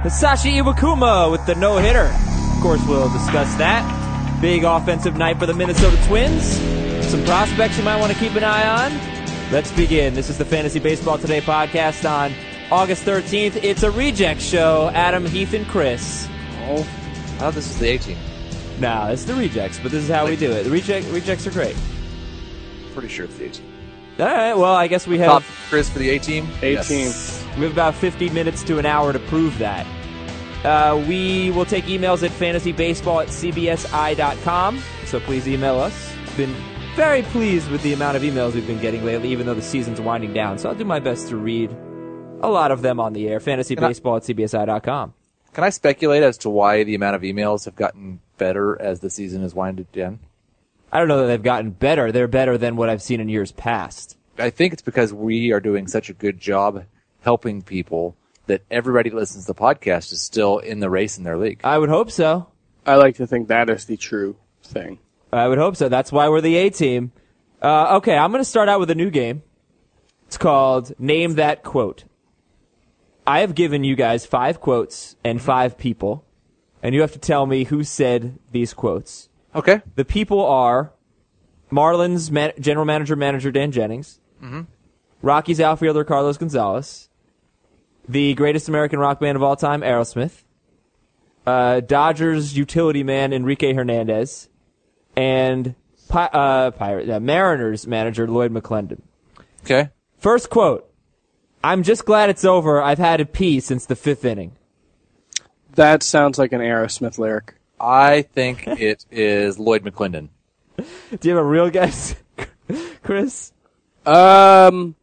Hisashi Iwakuma with the no-hitter. Of course, we'll discuss that. Big offensive night for the Minnesota Twins. Some prospects you might want to keep an eye on. Let's begin. This is the Fantasy Baseball Today podcast on August 13th. It's a reject show. Adam, Heath, and Chris. Oh, I thought this was the A-team. No, it's the rejects, but this is how we do it. The rejects are great. Pretty sure it's the A-team. All right, well, I guess we have... Chris for the A-team? A-team. Yes. We have about 50 minutes to an hour to prove that. We will take emails at fantasybaseball@cbsi.com, so please email us. Been very pleased with the amount of emails we've been getting lately, even though the season's winding down, so I'll do my best to read a lot of them on the air. Fantasybaseball@cbsi.com. Can I speculate as to why the amount of emails have gotten better as the season has winded down? I don't know that they've gotten better. They're better than what I've seen in years past. I think it's because we are doing such a good job helping people that everybody who listens to the podcast is still in the race in their league. I would hope so. I like to think that is the true thing. I would hope so. That's why we're the A-team. Okay, I'm going to start out with a new game. It's called Name That Quote. I have given you guys 5 quotes and 5 people, and you have to tell me who said these quotes. Okay. The people are Marlins general manager Dan Jennings, Rockies outfielder Carlos Gonzalez, the greatest American rock band of all time, Aerosmith, Dodgers utility man Enrique Hernandez, and Mariners manager Lloyd McClendon. Okay. First quote. I'm just glad it's over. I've had a pee since the 5th inning. That sounds like an Aerosmith lyric. I think it is Lloyd McClendon. Do you have a real guess, Chris? I'm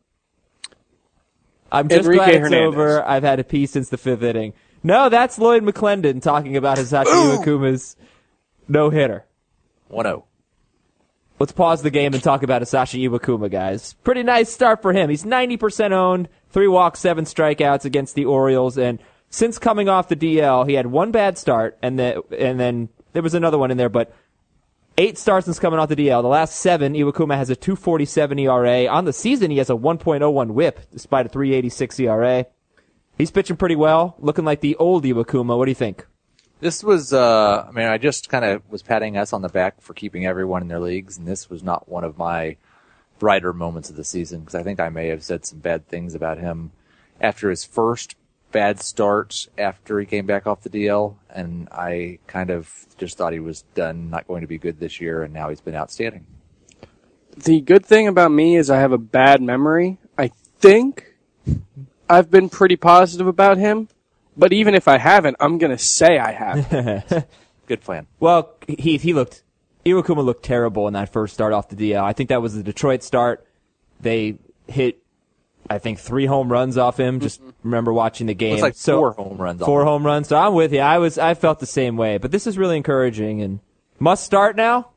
just glad it's Hernandez. over. I've had a pee since the 5th inning. No, that's Lloyd McClendon talking about Hisashi Iwakuma's no-hitter. 1-0. Let's pause the game and talk about Hisashi Iwakuma, guys. Pretty nice start for him. He's 90% owned, 3 walks, 7 strikeouts against the Orioles, and since coming off the DL, he had 1 bad start, and then there was another one in there, but 8 starts since coming off the DL. The last 7, Iwakuma has a 2.47 ERA. On the season, he has a 1.01 WHIP, despite a 3.86 ERA. He's pitching pretty well, looking like the old Iwakuma. What do you think? This was, I just kind of was patting us on the back for keeping everyone in their leagues, and this was not one of my brighter moments of the season, because I think I may have said some bad things about him after his first bad start after he came back off the DL, and I kind of just thought he was done, not going to be good this year, and now he's been outstanding. The good thing about me is I have a bad memory. I think I've been pretty positive about him. But even if I haven't, I'm going to say I have. Good plan. Well, Iwakuma looked terrible in that first start off the DL. I think that was the Detroit start. They hit, I think, 3 home runs off him. Just remember watching the game. It was like 4 home runs. 4 home runs. So I'm with you. I felt the same way. But this is really encouraging. And must start now?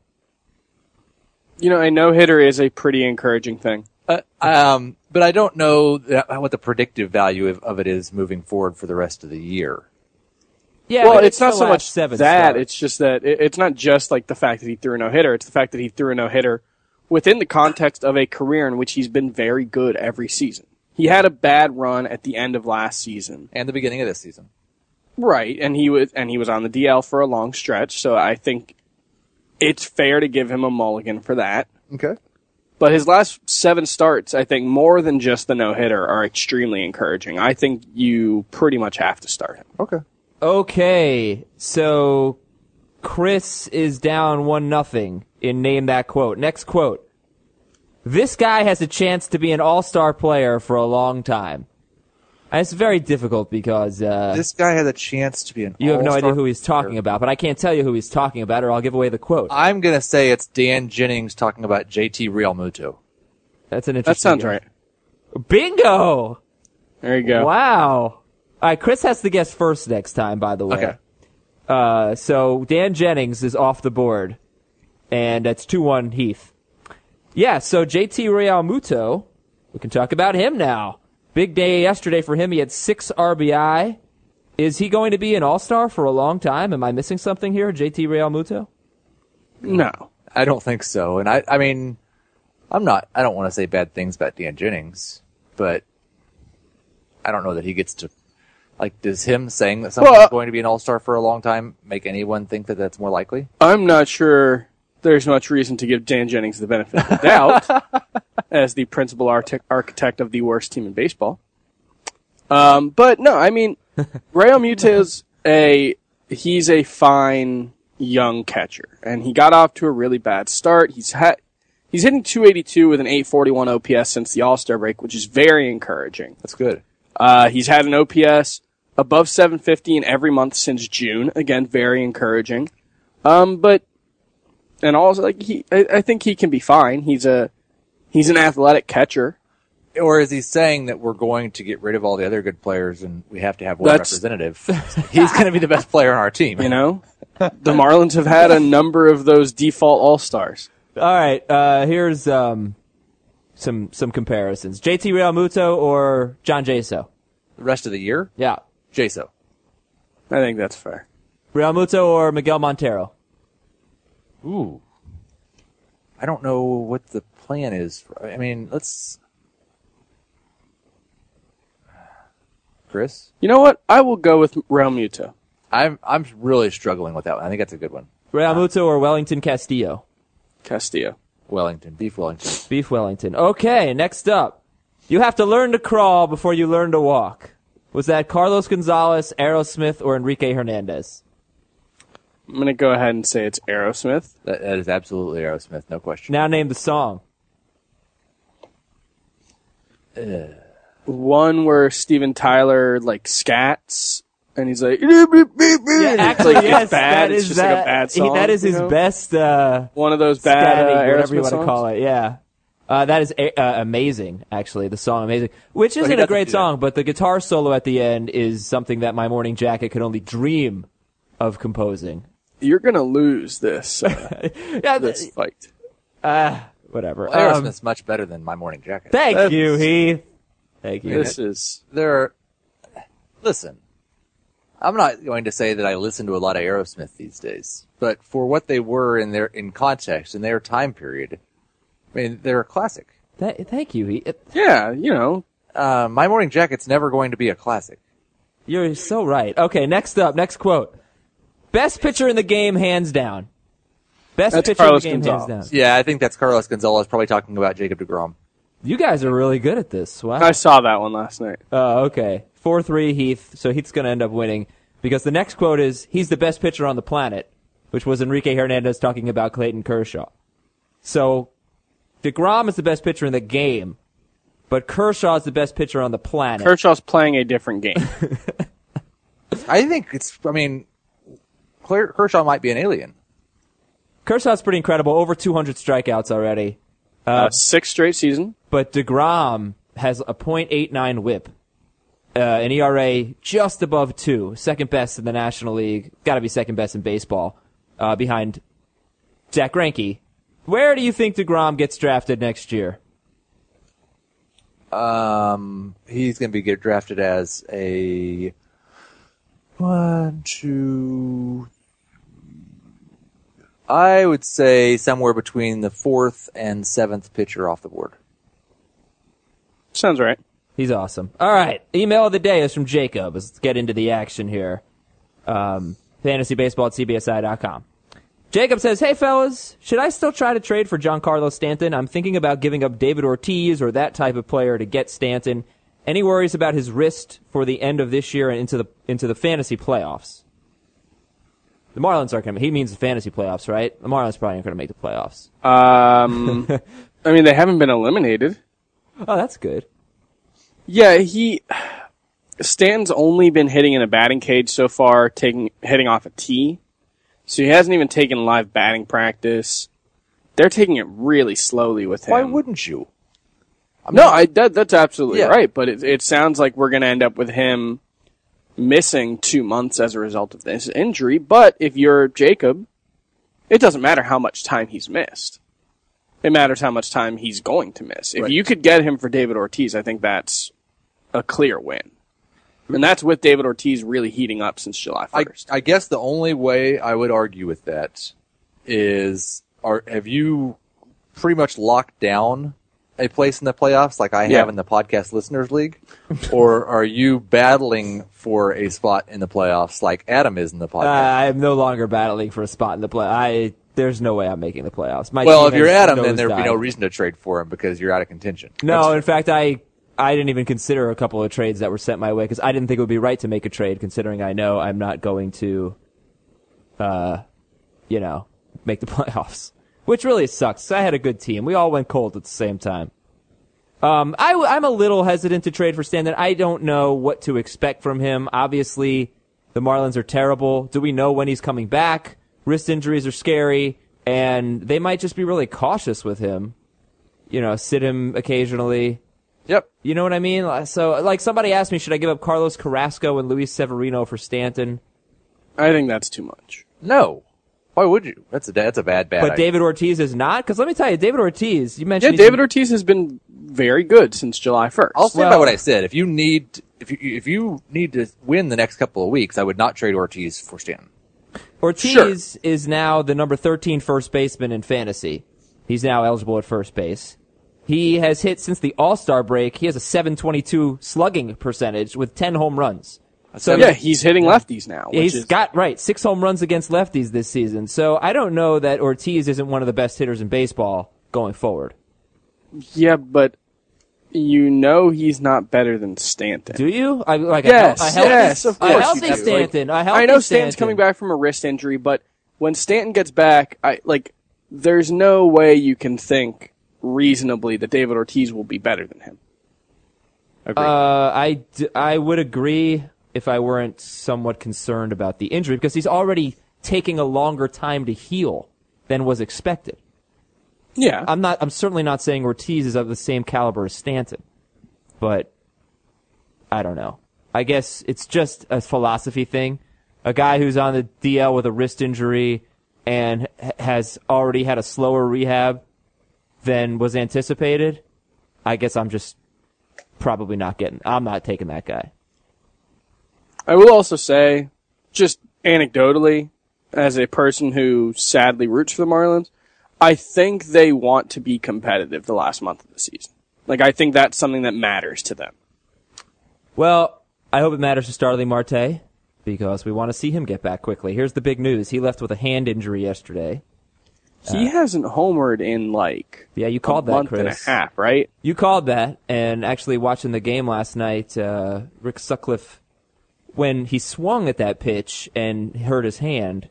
You know, a no-hitter is a pretty encouraging thing. But I don't know what the predictive value of it is moving forward for the rest of the year. Yeah, well, but it's not so much 7 that. starts. It's just that it's not just like the fact that he threw a no-hitter. It's the fact that he threw a no-hitter within the context of a career in which he's been very good every season. He had a bad run at the end of last season. And the beginning of this season. Right, and he was on the DL for a long stretch, so I think it's fair to give him a mulligan for that. Okay. But his last 7 starts, I think, more than just the no-hitter, are extremely encouraging. I think you pretty much have to start him. Okay, so Chris is down 1-0 in Name That Quote. Next quote. This guy has a chance to be an all-star player for a long time. And it's very difficult because this guy has a chance to be an you have no all-star idea who he's talking player. about, but I can't tell you who he's talking about or I'll give away the quote. I'm going to say it's Dan Jennings talking about JT Realmuto. That's an interesting That sounds guess. right. Bingo! There you go. Wow. All right, Chris has to guess first next time, by the way. Okay. So Dan Jennings is off the board, and that's 2-1 Heath. Yeah, so JT Realmuto, we can talk about him now. Big day yesterday for him. He had 6 RBI. Is he going to be an all-star for a long time? Am I missing something here, JT Realmuto? No. I don't think so. And I don't want to say bad things about Dan Jennings, but I don't know that he gets to Like, does him saying that someone's going to be an all-star for a long time make anyone think that that's more likely? I'm not sure there's much reason to give Dan Jennings the benefit of the doubt as the principal architect of the worst team in baseball. But no, I mean, Real Muto's he's a fine young catcher, and he got off to a really bad start. He's hitting 282 with an 841 OPS since the All-Star break, which is very encouraging. That's good. He's had an OPS above 750 in every month since June. Again, very encouraging. But and also like I think he can be fine. He's an athletic catcher. Or is he saying that we're going to get rid of all the other good players and we have to have one representative? He's going to be the best player on our team. You know, the Marlins have had a number of those default all-stars. All right, here's some comparisons. JT Realmuto or John Jaso? The rest of the year? Yeah. Jaso. I think that's fair. Realmuto or Miguel Montero? Ooh. I don't know what the plan is. I mean, let's... Chris? You know what? I will go with Realmuto. I'm really struggling with that one. I think that's a good one. Realmuto or Wellington Castillo? Castillo. Wellington. Beef Wellington. Beef Wellington. Okay, next up. You have to learn to crawl before you learn to walk. Was that Carlos Gonzalez, Aerosmith, or Enrique Hernandez? I'm going to go ahead and say it's Aerosmith. That is absolutely Aerosmith, no question. Now name the song. One where Steven Tyler like scats and he's like, Yeah, actually, like, yes, bad. that It's is just like a bad song. that is his best. One of those bad scatting, whatever you Aerosmith want to songs? call it. Yeah, that is amazing. Actually, the song amazing, which isn't a doesn't great do that. song, but the guitar solo at the end is something that My Morning Jacket could only dream of composing. You're gonna lose this Yeah, this fight. whatever. Aerosmith's much better than My Morning Jacket. Thank you, Heath. Thank you. This is Listen, I'm not going to say that I listen to a lot of Aerosmith these days, but for what they were in context, in their time period, I mean, they're a classic. Thank you, Heath. yeah, you know. My Morning Jacket's never going to be a classic. You're so right. Okay, next quote. Best pitcher in the game, hands down. Best That's pitcher Carlos in the game, hands Gonzalez. down. Yeah, I think that's Carlos Gonzalez probably talking about Jacob deGrom. You guys are really good at this. Wow. I saw that one last night. Oh, okay. 4-3 Heath. So Heath's going to end up winning because the next quote is, he's the best pitcher on the planet, which was Enrique Hernandez talking about Clayton Kershaw. So DeGrom is the best pitcher in the game, but Kershaw is the best pitcher on the planet. Kershaw's playing a different game. I think Kershaw might be an alien. Kershaw's pretty incredible. Over 200 strikeouts already. 6 straight season. But DeGrom has a .89 whip. An ERA just above 2. Second best in the National League. Got to be second best in baseball. Behind Zach Greinke. Where do you think DeGrom gets drafted next year? He's going to get drafted as a 1, 2. I would say somewhere between the 4th and 7th pitcher off the board. Sounds right. He's awesome. All right. Email of the day is from Jacob. Let's get into the action here. FantasyBaseball@CBSI.com. Jacob says, hey, fellas, should I still try to trade for Giancarlo Stanton? I'm thinking about giving up David Ortiz or that type of player to get Stanton. Any worries about his wrist for the end of this year and into the fantasy playoffs? The Marlins aren't going to. He means the fantasy playoffs, right? The Marlins probably aren't going to make the playoffs. I mean, they haven't been eliminated. Oh, that's good. Yeah, Stanton's only been hitting in a batting cage so far, hitting off a tee. So he hasn't even taken live batting practice. They're taking it really slowly with him. Why wouldn't you? That's absolutely Yeah. right, but it sounds like we're going to end up with him missing 2 months as a result of this injury. But if you're Jacob, it doesn't matter how much time he's missed. It matters how much time he's going to miss. If Right. you could get him for David Ortiz, I think that's a clear win. And that's with David Ortiz really heating up since July 1st. I guess the only way I would argue with that is, have you pretty much locked down a place in the playoffs like I have in the Podcast Listeners League? Or are you battling for a spot in the playoffs like Adam is in the podcast? I am no longer battling for a spot in the play. There's no way I'm making the playoffs. Well, if you're Adam, then there'd be no reason to trade for him because you're out of contention. No, in fact, I didn't even consider a couple of trades that were sent my way because I didn't think it would be right to make a trade considering I know I'm not going to, make the playoffs. Which really sucks. I had a good team. We all went cold at the same time. I'm a little hesitant to trade for Stanton. I don't know what to expect from him. Obviously, the Marlins are terrible. Do we know when he's coming back? Wrist injuries are scary, and they might just be really cautious with him. Sit him occasionally. Yep. You know what I mean? So, like, somebody asked me, should I give up Carlos Carrasco and Luis Severino for Stanton? I think that's too much. No. Why would you? That's a bad But idea. David Ortiz is not? Because let me tell you, David Ortiz, you mentioned... Yeah, David Ortiz has been very good since July 1st. I'll stand by what I said. If you need to win the next couple of weeks, I would not trade Ortiz for Stanton. Ortiz is now the number 13 first baseman in fantasy. He's now eligible at first base. He has hit since the All-Star break. He has a .722 slugging percentage with 10 home runs. So yeah, he's hitting lefties now. He's got 6 home runs against lefties this season. So I don't know that Ortiz isn't one of the best hitters in baseball going forward. Yeah, but he's not better than Stanton. Do you? Yes, of course. A healthy Stanton. I know Stanton's coming back from a wrist injury, but when Stanton gets back, there's no way you can think reasonably that David Ortiz will be better than him. Agreed. I would agree if I weren't somewhat concerned about the injury because he's already taking a longer time to heal than was expected. Yeah. I'm certainly not saying Ortiz is of the same caliber as Stanton, but I don't know. I guess it's just a philosophy thing. A guy who's on the DL with a wrist injury and has already had a slower rehab than was anticipated. I guess I'm just probably I'm not taking that guy. I will also say, just anecdotally, as a person who sadly roots for the Marlins, I think they want to be competitive the last month of the season. I think that's something that matters to them. Well, I hope it matters to Starling Marte because we want to see him get back quickly. Here's the big news. He left with a hand injury yesterday. He hasn't homered in you called a month that, Chris. and a half, right? You called that, and actually watching the game last night, Rick Sutcliffe, when he swung at that pitch and hurt his hand,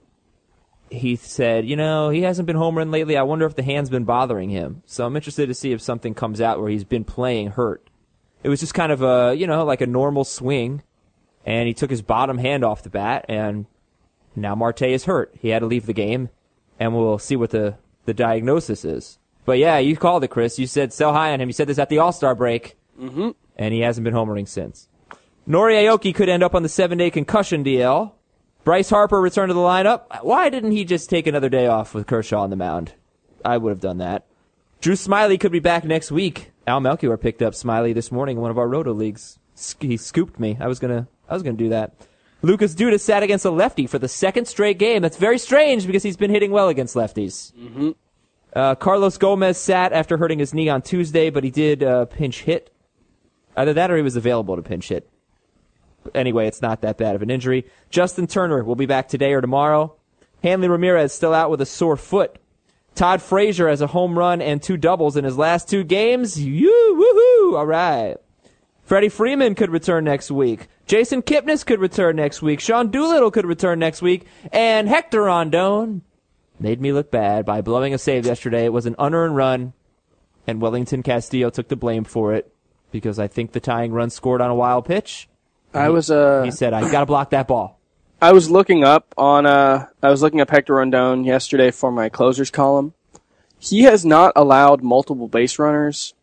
he said, he hasn't been homering lately. I wonder if the hand's been bothering him. So I'm interested to see if something comes out where he's been playing hurt. It was just kind of like a normal swing, and he took his bottom hand off the bat, and now Marte is hurt. He had to leave the game, and we'll see what the diagnosis is. But yeah, you called it, Chris. You said sell high on him. You said this at the All-Star break, and he hasn't been homering since. Nori Aoki could end up on the 7-day concussion DL. Bryce Harper returned to the lineup. Why didn't he just take another day off with Kershaw on the mound? I would have done that. Drew Smyly could be back next week. Al Melchior picked up Smyly this morning in one of our Roto leagues. He scooped me. I was gonna do that. Lucas Duda sat against a lefty for the second straight game. That's very strange because he's been hitting well against lefties. Carlos Gomez sat after hurting his knee on Tuesday, but he did pinch hit. Either that or he was available to pinch hit. Anyway, it's not that bad of an injury. Justin Turner will be back today or tomorrow. Hanley Ramirez still out with a sore foot. Todd Frazier has a home run and 2 doubles in his last 2 games. Woohoo! All right. Freddie Freeman could return next week. Jason Kipnis could return next week. Sean Doolittle could return next week. And Hector Rondon made me look bad by blowing a save yesterday. It was an unearned run, and Wellington Castillo took the blame for it because I think the tying run scored on a wild pitch. He said, I got to block that ball. I was looking up Hector Rondon yesterday for my closers column. He has not allowed multiple base runners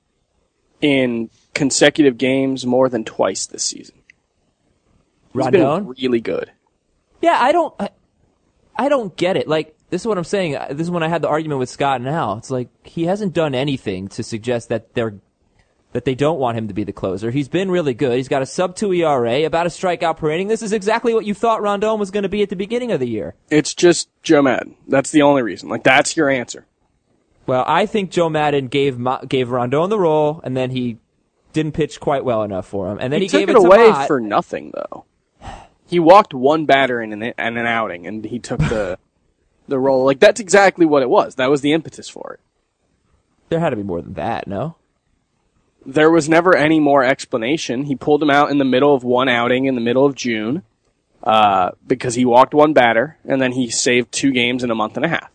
in consecutive games more than twice this season. He's Rondon? been really good. Yeah, I don't get it. This is what I'm saying. This is when I had the argument with Scott and Al. It's like he hasn't done anything to suggest that they don't want him to be the closer. He's been really good. He's got a sub-2 ERA, about a strikeout per inning. This is exactly what you thought Rondon was going to be at the beginning of the year. It's just Joe Madden. That's the only reason. That's your answer. Well, I think Joe Madden gave Rondon the role, and then he didn't pitch quite well enough for him, and then he took gave it it to away Mott. for nothing, though. He walked one batter in an outing, and he took the role. Like, that's exactly what it was. That was the impetus for it. There had to be more than that, no? There was never any more explanation. He pulled him out in the middle of one outing in the middle of June because he walked one batter, and then he saved 2 games in a month and a half.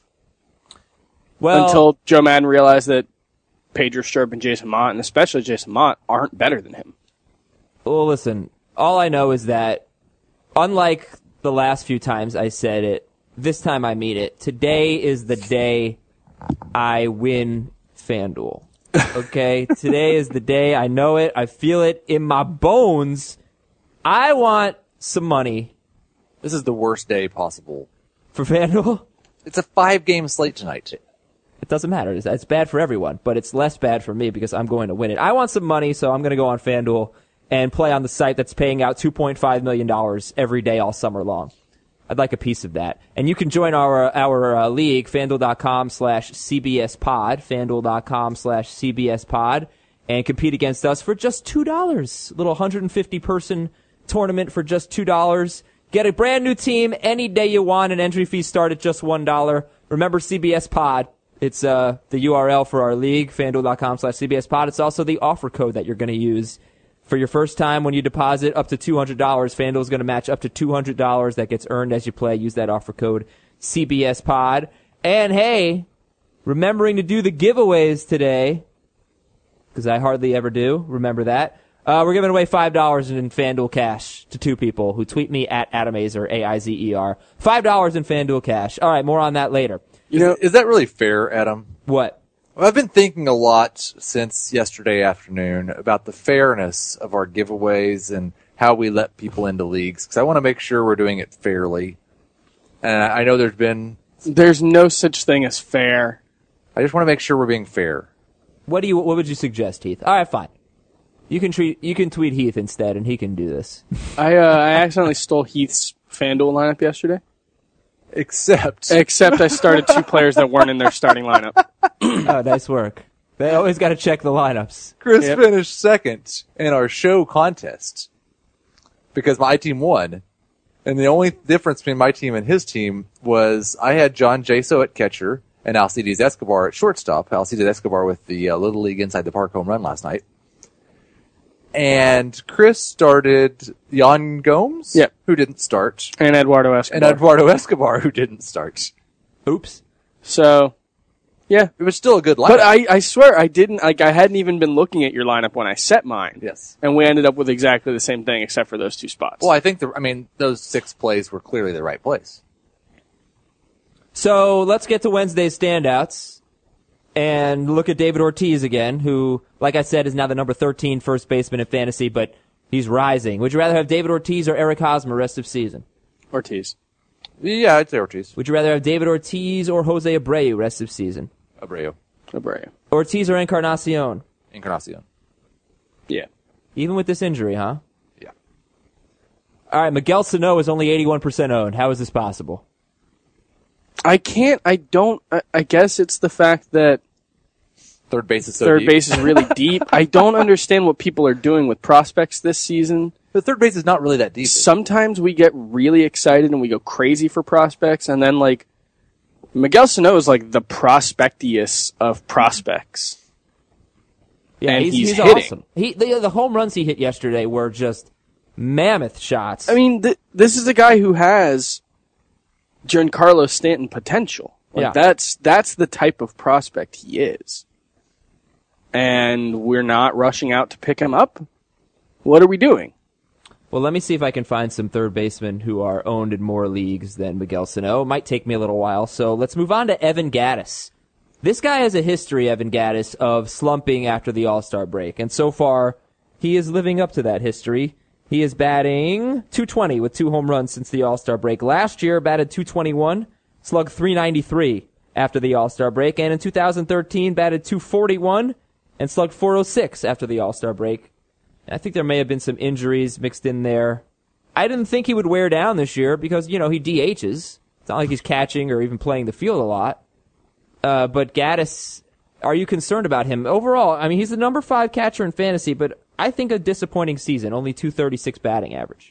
Well, Until Joe Madden realized that Pedro Strop and Jason Mott, and especially Jason Mott, aren't better than him. well, listen, all I know is that, unlike the last few times I said it, this time I mean it. Today is the day I win FanDuel. Okay? Today is the day. I know it. I feel it in my bones. I want some money This is the worst day possible. for FanDuel. It's a 5-game slate tonight. It doesn't matter. It's bad for everyone, but it's less bad for me because I'm going to win it. I want some money, so I'm going to go on FanDuel and play on the site that's paying out $2.5 million every day all summer long. I'd like a piece of that. And you can join our league, FanDuel.com/CBSPod, FanDuel.com/CBSPod, and compete against us for just $2. A little 150-person tournament for just $2. Get a brand new team any day you want, and entry fees start at just $1. Remember CBS Pod. It's the URL for our league, FanDuel.com/CBS Pod. It's also the offer code that you're going to use for your first time when you deposit up to $200. FanDuel is going to match up to $200 that gets earned as you play. Use that offer code CBS Pod. And hey, remembering to do the giveaways today, because I hardly ever do. Remember that. We're giving away $5 in FanDuel cash to 2 people who tweet me at Adam Aizer, AIZER. $5 in FanDuel cash. All right, more on that later. Is that really fair, Adam? What? Well, I've been thinking a lot since yesterday afternoon about the fairness of our giveaways and how we let people into leagues, because I want to make sure we're doing it fairly. And I know There's no such thing as fair. I just want to make sure we're being fair. What would you suggest, Heath? All right, fine. You can tweet Heath instead, and he can do this. I accidentally stole Heath's FanDuel lineup yesterday. Except I started 2 players that weren't in their starting lineup. Oh, nice work. They always got to check the lineups. Chris Yep. finished second in our show contest because my team won. And the only difference between my team and his team was I had John Jaso at catcher and Alcides Escobar at shortstop. Alcides Escobar with the Little League Inside the Park home run last night. And Chris started Jan Gomes, Yep. who didn't start, And Eduardo Escobar. and Eduardo Escobar, who didn't start. Oops. So, yeah. It was still a good lineup. But I swear I didn't, I hadn't even been looking at your lineup when I set mine. Yes. And we ended up with exactly the same thing except for those 2 spots. Well, I think those 6 plays were clearly the right plays. So let's get to Wednesday's standouts and look at David Ortiz again, who, like I said, is now the number 13 first baseman in fantasy, but he's rising. Would you rather have David Ortiz or Eric Hosmer rest of season? Ortiz. Yeah, I'd say Ortiz. Would you rather have David Ortiz or Jose Abreu rest of season? Abreu. Ortiz or Encarnacion? Encarnacion. Yeah. Even with this injury, huh? Yeah. All right, Miguel Sano is only 81% owned. How is this possible? I guess it's the fact that Third base is so third deep. base is really deep. I don't understand what people are doing with prospects this season. The third base is not really that deep. Sometimes we get really excited and we go crazy for prospects, and then, like, Miguel Sano is like the prospectiest of prospects. Yeah, And he's hitting. awesome. The home runs he hit yesterday were just mammoth shots. I mean, this is a guy who has Giancarlo Stanton potential. Like, Yeah. that's the type of prospect he is. And we're not rushing out to pick him up. What are we doing? Well, let me see if I can find some third basemen who are owned in more leagues than Miguel Sano. It might take me a little while, so let's move on to Evan Gattis. This guy has a history, Evan Gattis, of slumping after the All-Star break, and so far, he is living up to that history. He is batting .220 with 2 home runs since the All-Star break. Last year, batted .221, slugged .393 after the All-Star break, and in 2013, batted .241 and slugged .406 after the All-Star break. I think there may have been some injuries mixed in there. I didn't think he would wear down this year because, he DHs. It's not like he's catching or even playing the field a lot. But Gattis are you concerned about him? Overall, I mean, he's the number 5 catcher in fantasy, but I think a disappointing season, only .236 batting average.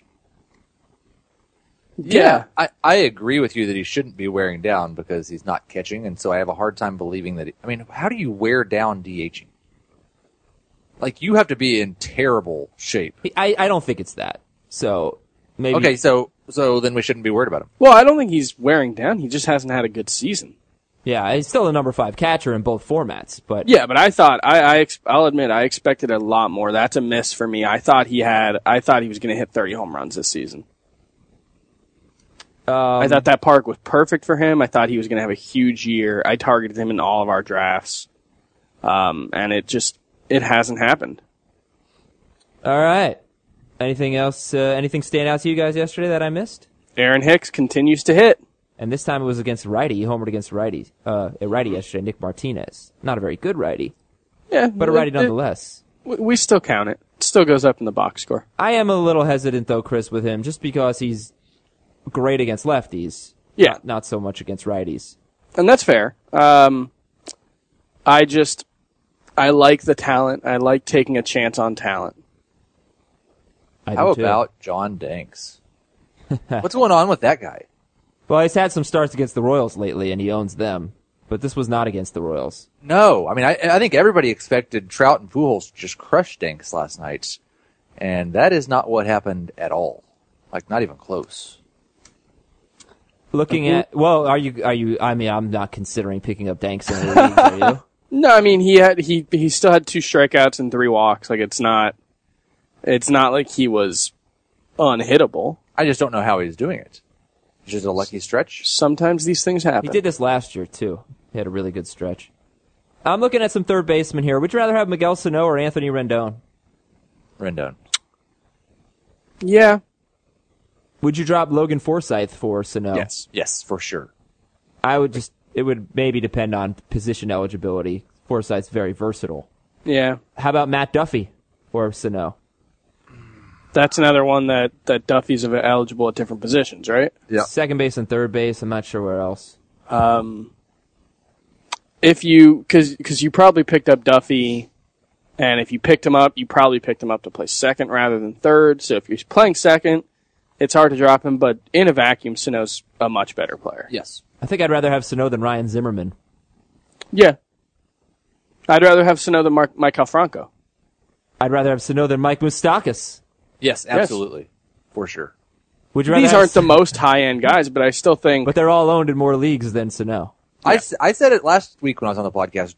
Yeah. I agree with you that he shouldn't be wearing down because he's not catching, and so I have a hard time believing that. How do you wear down DHing? Like, you have to be in terrible shape. I don't think it's that. So maybe. Okay, so then we shouldn't be worried about him. Well, I don't think he's wearing down. He just hasn't had a good season. Yeah, he's still the number 5 catcher in both formats, but Yeah, but I thought I'll admit I expected a lot more. That's a miss for me. I thought he was going to hit 30 home runs this season. I thought that park was perfect for him. I thought he was going to have a huge year. I targeted him in all of our drafts, and it hasn't happened. all right. Anything else? Anything stand out to you guys yesterday that I missed? Aaron Hicks continues to hit. And this time it was against righty. He homered against righty. A righty yesterday, Nick Martinez. Not a very good righty, Yeah, but a righty nonetheless. We still count it. It still goes up in the box score. I am a little hesitant though, Chris, with him, just because he's great against lefties. Yeah. Not so much against righties. And that's fair. I like the talent. I like taking a chance on talent. How about John Danks? What's going on with that guy? Well, he's had some starts against the Royals lately, and he owns them. But this was not against the Royals. No, I think everybody expected Trout and Pujols to just crush Danks last night, and that is not what happened at all. Like, not even close. Looking at, well, are you? I mean, I'm not considering picking up Danks in the league, are you? No, I mean he still had 2 strikeouts and 3 walks. Like it's not like he was unhittable. I just don't know how he's doing it. It's just a lucky stretch. Sometimes these things happen. He did this last year too. He had a really good stretch. I'm looking at some third basemen here. Would you rather have Miguel Sano or Anthony Rendon? Rendon. Yeah. Would you drop Logan Forsythe for Sano? Yes, for sure. It would maybe depend on position eligibility. Forsythe's very versatile. Yeah. How about Matt Duffy or Sano? That's another one that Duffy's eligible at different positions, right? Yeah. Second base and third base. I'm not sure where else. Because you probably picked up Duffy, and if you picked him up, you probably picked him up to play second rather than third. So if you're playing second, it's hard to drop him, but in a vacuum, Sano's a much better player. Yes. I think I'd rather have Sano than Ryan Zimmerman. Yeah. I'd rather have Sano than Mike Franco. I'd rather have Sano than Mike Moustakas. Yes, absolutely. For sure. Would you rather These have aren't the most high-end guys, but I still think... But they're all owned in more leagues than Sano. Yeah. I said it last week when I was on the podcast.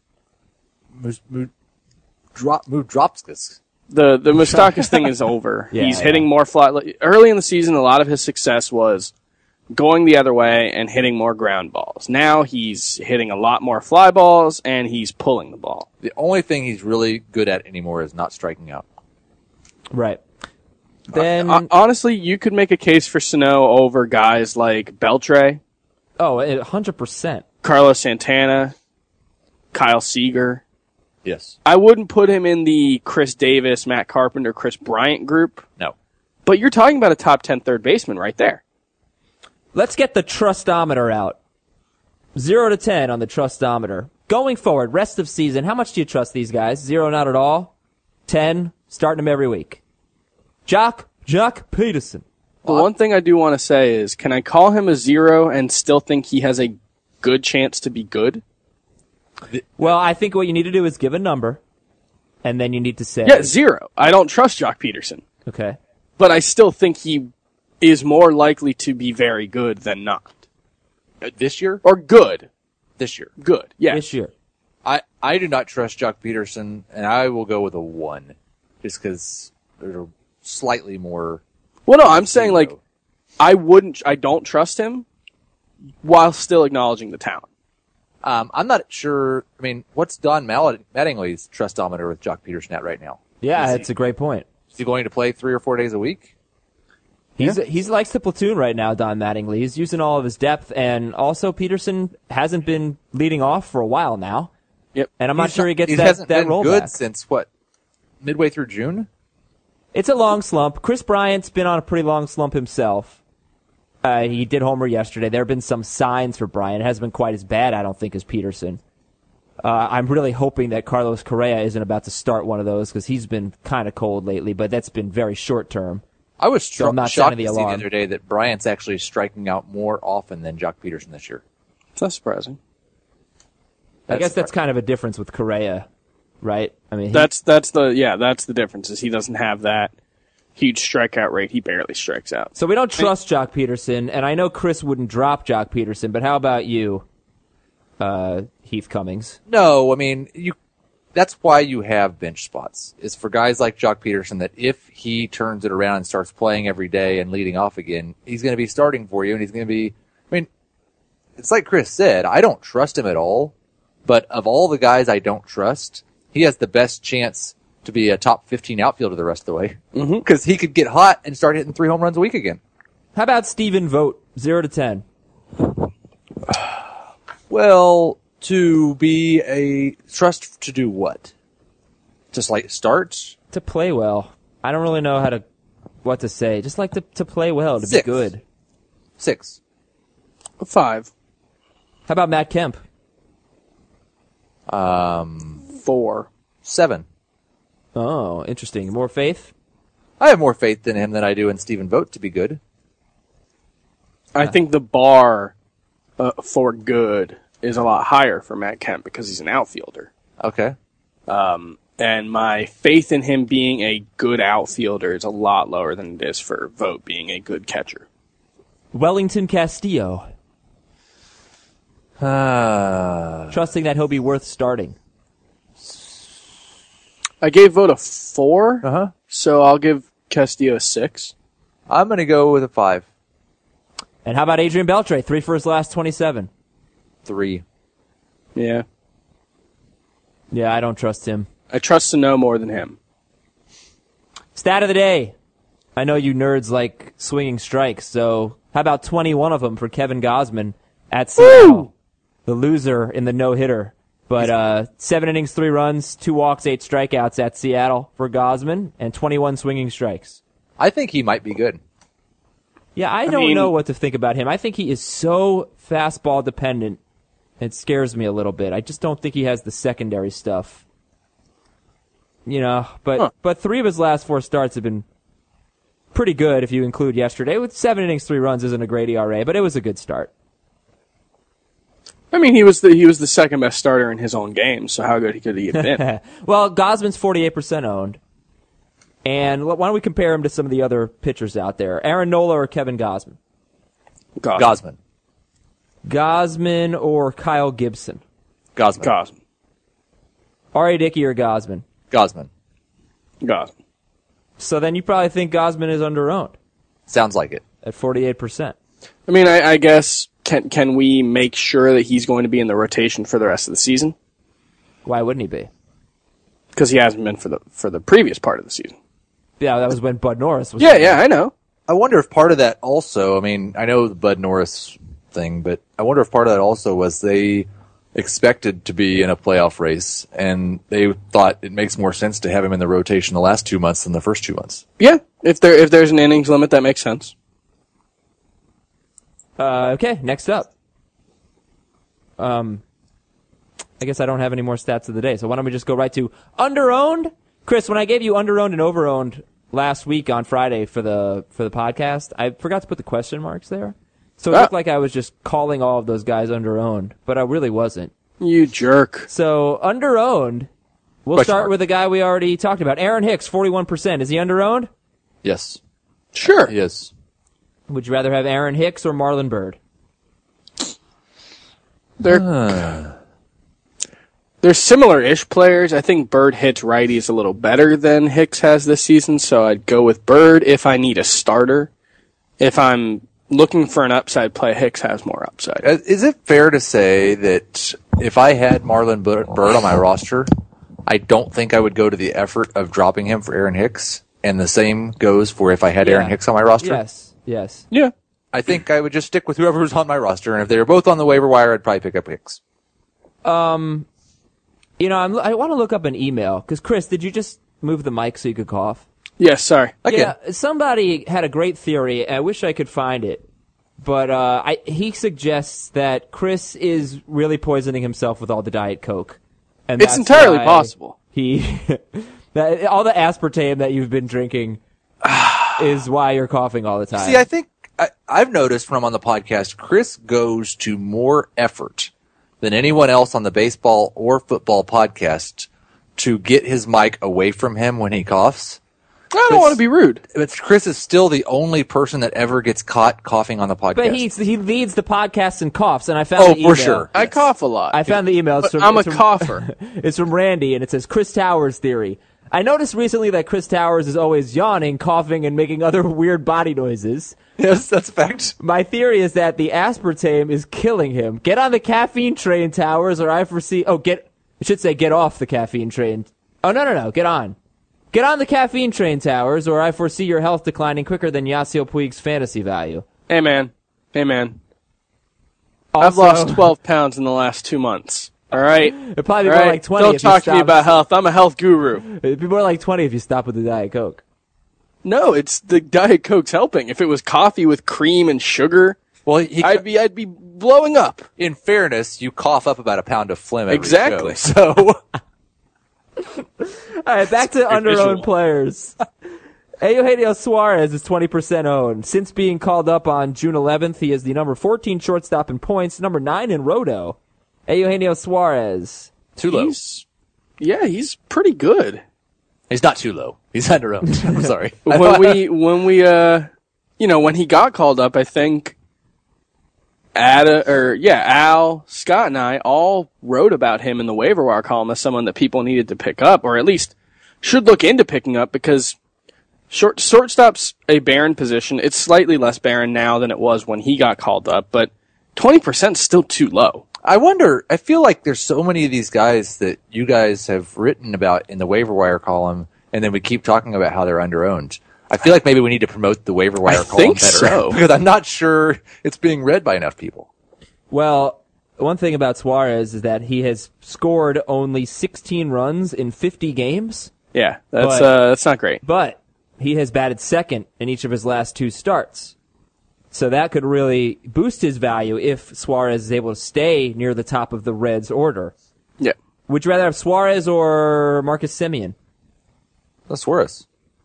Dropskis. The Moustakas thing is over. Yeah, He's hitting more fly. Early in the season, a lot of his success was going the other way and hitting more ground balls. Now he's hitting a lot more fly balls, and he's pulling the ball. The only thing he's really good at anymore is not striking out. Right. Then, Honestly, you could make a case for Sano over guys like Beltre, 100%. Carlos Santana, Kyle Seager. Yes. I wouldn't put him in the Chris Davis, Matt Carpenter, Chris Bryant group, No. but you're talking about a top 10 third baseman right there. Let's get the trustometer out. 0 to 10 on the trustometer. Going forward, rest of season, how much do you trust these guys? 0, not at all. 10, starting them every week. Jock Peterson. The one thing I do want to say is, can I call him a 0 and still think he has a good chance to be good? Well, I think what you need to do is give a number, and then you need to say... Yeah, 0. I don't trust Jock Peterson, Okay. but I still think he is more likely to be very good than not. This year? Or good. This year. Good, yeah. This year. I do not trust Jock Peterson, and I will go with a 1. Just because there's slightly more... Well, no, I'm saying, like, I don't trust him while still acknowledging the talent. I'm not sure. I mean, what's Don Mattingly's trustometer with Jock Peterson at right now? Yeah, that's a great point. Is he going to play 3 or 4 days a week? He's likes to platoon right now, Don Mattingly. He's using all of his depth, and also Peterson hasn't been leading off for a while now. Yep. And I'm not sure he gets hasn't that been role good back. since, what, midway through June? It's a long slump. Chris Bryant's been on a pretty long slump himself. He did homer yesterday. There have been some signs for Bryant. It hasn't been quite as bad, I don't think, as Peterson. I'm really hoping that Carlos Correa isn't about to start one of those because he's been kind of cold lately, but that's been very short term. I was So I'm not shocked sounding to the see the alarm. other day that Bryant's actually striking out more often than Jock Peterson this year. It's not surprising. I guess that's kind of a difference with Correa, right? I mean, That's the difference is he doesn't have that huge strikeout rate. He barely strikes out. so we don't trust Jock Peterson, and I know Chris wouldn't drop Jock Peterson, but how about you, Heath Cummings? No, I mean, that's why you have bench spots, is for guys like Jock Peterson that if he turns it around and starts playing every day and leading off again, he's going to be starting for you, and he's going to be, I mean, it's like Chris said, I don't trust him at all, but of all the guys I don't trust, he has the best chance to be a top 15 outfielder the rest of the way. Because he could get hot and start hitting 3 home runs a week again. How about Stephen Vogt, 0 to 10? Well, to be a trust to do what? Just like start? To play well. I don't really know what to say. Just like to play well, to 6. be good. 6. A 5. How about Matt Kemp? 4. 7. Oh, interesting. More faith? I have more faith in him than I do in Stephen Vogt to be good. I think the bar for good is a lot higher for Matt Kemp because he's an outfielder. Okay. And my faith in him being a good outfielder is a lot lower than it is for Vogt being a good catcher. Wellington Castillo. Trusting that he'll be worth starting. I gave Vogt a 4, Uh-huh. so I'll give Castillo a 6. I'm going to go with a 5. And how about Adrian Beltre? 3 for his last 27. 3. Yeah. Yeah, I don't trust him. I trust to know more than him. Stat of the day. I know you nerds like swinging strikes, so how about 21 of them for Kevin Gausman at Seattle? The loser in the no-hitter. But 7 innings, 3 runs, 2 walks, 8 strikeouts at Seattle for Gausman, and 21 swinging strikes. I think he might be good. Yeah, I don't know what to think about him. I think he is so fastball dependent. It scares me a little bit. I just don't think he has the secondary stuff. You know, but 3 of his last 4 starts have been pretty good if you include yesterday. With 7 innings, 3 runs isn't a great ERA, but it was a good start. I mean, he was the second best starter in his own game, so how good could he have been? Well, Gausman's 48% owned. And why don't we compare him to some of the other pitchers out there? Aaron Nola or Kevin Gausman? Gausman. Gausman or Kyle Gibson? Gausman. R.A. Dickey or Gausman? Gausman. So then you probably think Gausman is under-owned Sounds like it. at 48%. I mean, I guess, can we make sure that he's going to be in the rotation for the rest of the season? Why wouldn't he be? Because he hasn't been for the previous part of the season. Yeah, that was when Bud Norris was. Yeah, I know. I wonder if part of that also, I mean, I know the Bud Norris thing, but I wonder if part of that also was they expected to be in a playoff race, and they thought it makes more sense to have him in the rotation the last 2 months than the first 2 months. Yeah, if there's an innings limit, that makes sense. Okay, next up. I guess I don't have any more stats of the day, so why don't we just go right to under-owned? Chris, when I gave you under-owned and over-owned last week on Friday for the podcast, I forgot to put the question marks there. So it looked like I was just calling all of those guys under-owned, but I really wasn't. You jerk. So under-owned, we'll Question start mark. with the guy we already talked about. Aaron Hicks, 41%. Is he under-owned? Yes. Sure. Yes. Would you rather have Aaron Hicks or Marlon Byrd? They're similar-ish players. I think Bird hits righties a little better than Hicks has this season, so I'd go with Bird if I need a starter. If I'm looking for an upside play, Hicks has more upside. Is it fair to say that if I had Marlon Byrd on my roster, I don't think I would go to the effort of dropping him for Aaron Hicks? And the same goes for if I had Aaron Hicks on my roster? Yes. Yeah. I think I would just stick with whoever was on my roster, and if they were both on the waiver wire, I'd probably pick up Hicks. You know, I want to look up an email, because Chris, did you just move the mic so you could cough? Yes, sorry. Again. Yeah, somebody had a great theory. I wish I could find it. But he suggests that Chris is really poisoning himself with all the Diet Coke. And It's that's entirely why possible. All the aspartame that you've been drinking is why you're coughing all the time. See, I think I've noticed when I'm on the podcast, Chris goes to more effort than anyone else on the baseball or football podcast to get his mic away from him when he coughs. I don't want to be rude. But Chris is still the only person that ever gets caught coughing on the podcast. But he leads the podcast in coughs, and I found the email. for sure. I cough a lot. I found the email. It's But from, I'm a it's from- cougher. It's from Randy, and it says Chris Towers theory. I noticed recently that Chris Towers is always yawning, coughing, and making other weird body noises. Yes, that's a fact. My theory is that the aspartame is killing him. Get on the caffeine train, Towers, or I foresee... I should say get off the caffeine train. Oh, no, get on. Get on the caffeine train, Towers, or I foresee your health declining quicker than Yasiel Puig's fantasy value. Hey, man. Also, I've lost 12 pounds in the last 2 months. All right? It'd probably be All more right? like 20 Don't if you talk to me stop- about health. I'm a health guru. It'd be more like 20 if you stop with the Diet Coke. No, it's the Diet Coke's helping. If it was coffee with cream and sugar, Well, I'd be blowing up. in fairness, you cough up about a pound of phlegm every Exactly. show, so All right, back to under-owned visual. players. Eugenio Suarez is 20% owned. Since being called up on June 11th, he is the number 14 shortstop in points, number 9 in Roto. Eugenio Suarez. too low. He's pretty good. He's not too low. He's under-owned. I'm sorry. When he got called up, I think Al, Scott, and I all wrote about him in the waiver wire column as someone that people needed to pick up, or at least should look into picking up, because shortstop's a barren position. It's slightly less barren now than it was when he got called up, but 20% is still too low. I feel like there's so many of these guys that you guys have written about in the waiver wire column, and then we keep talking about how they're under-owned. I feel like maybe we need to promote the waiver wire column think better. so. Because I'm not sure it's being read by enough people. Well, one thing about Suarez is that he has scored only 16 runs in 50 games, Yeah, that's not great. but he has batted second in each of his last 2 starts. So that could really boost his value if Suarez is able to stay near the top of the Reds' order. Yeah. Would you rather have Suarez or Marcus Semien? That's worse.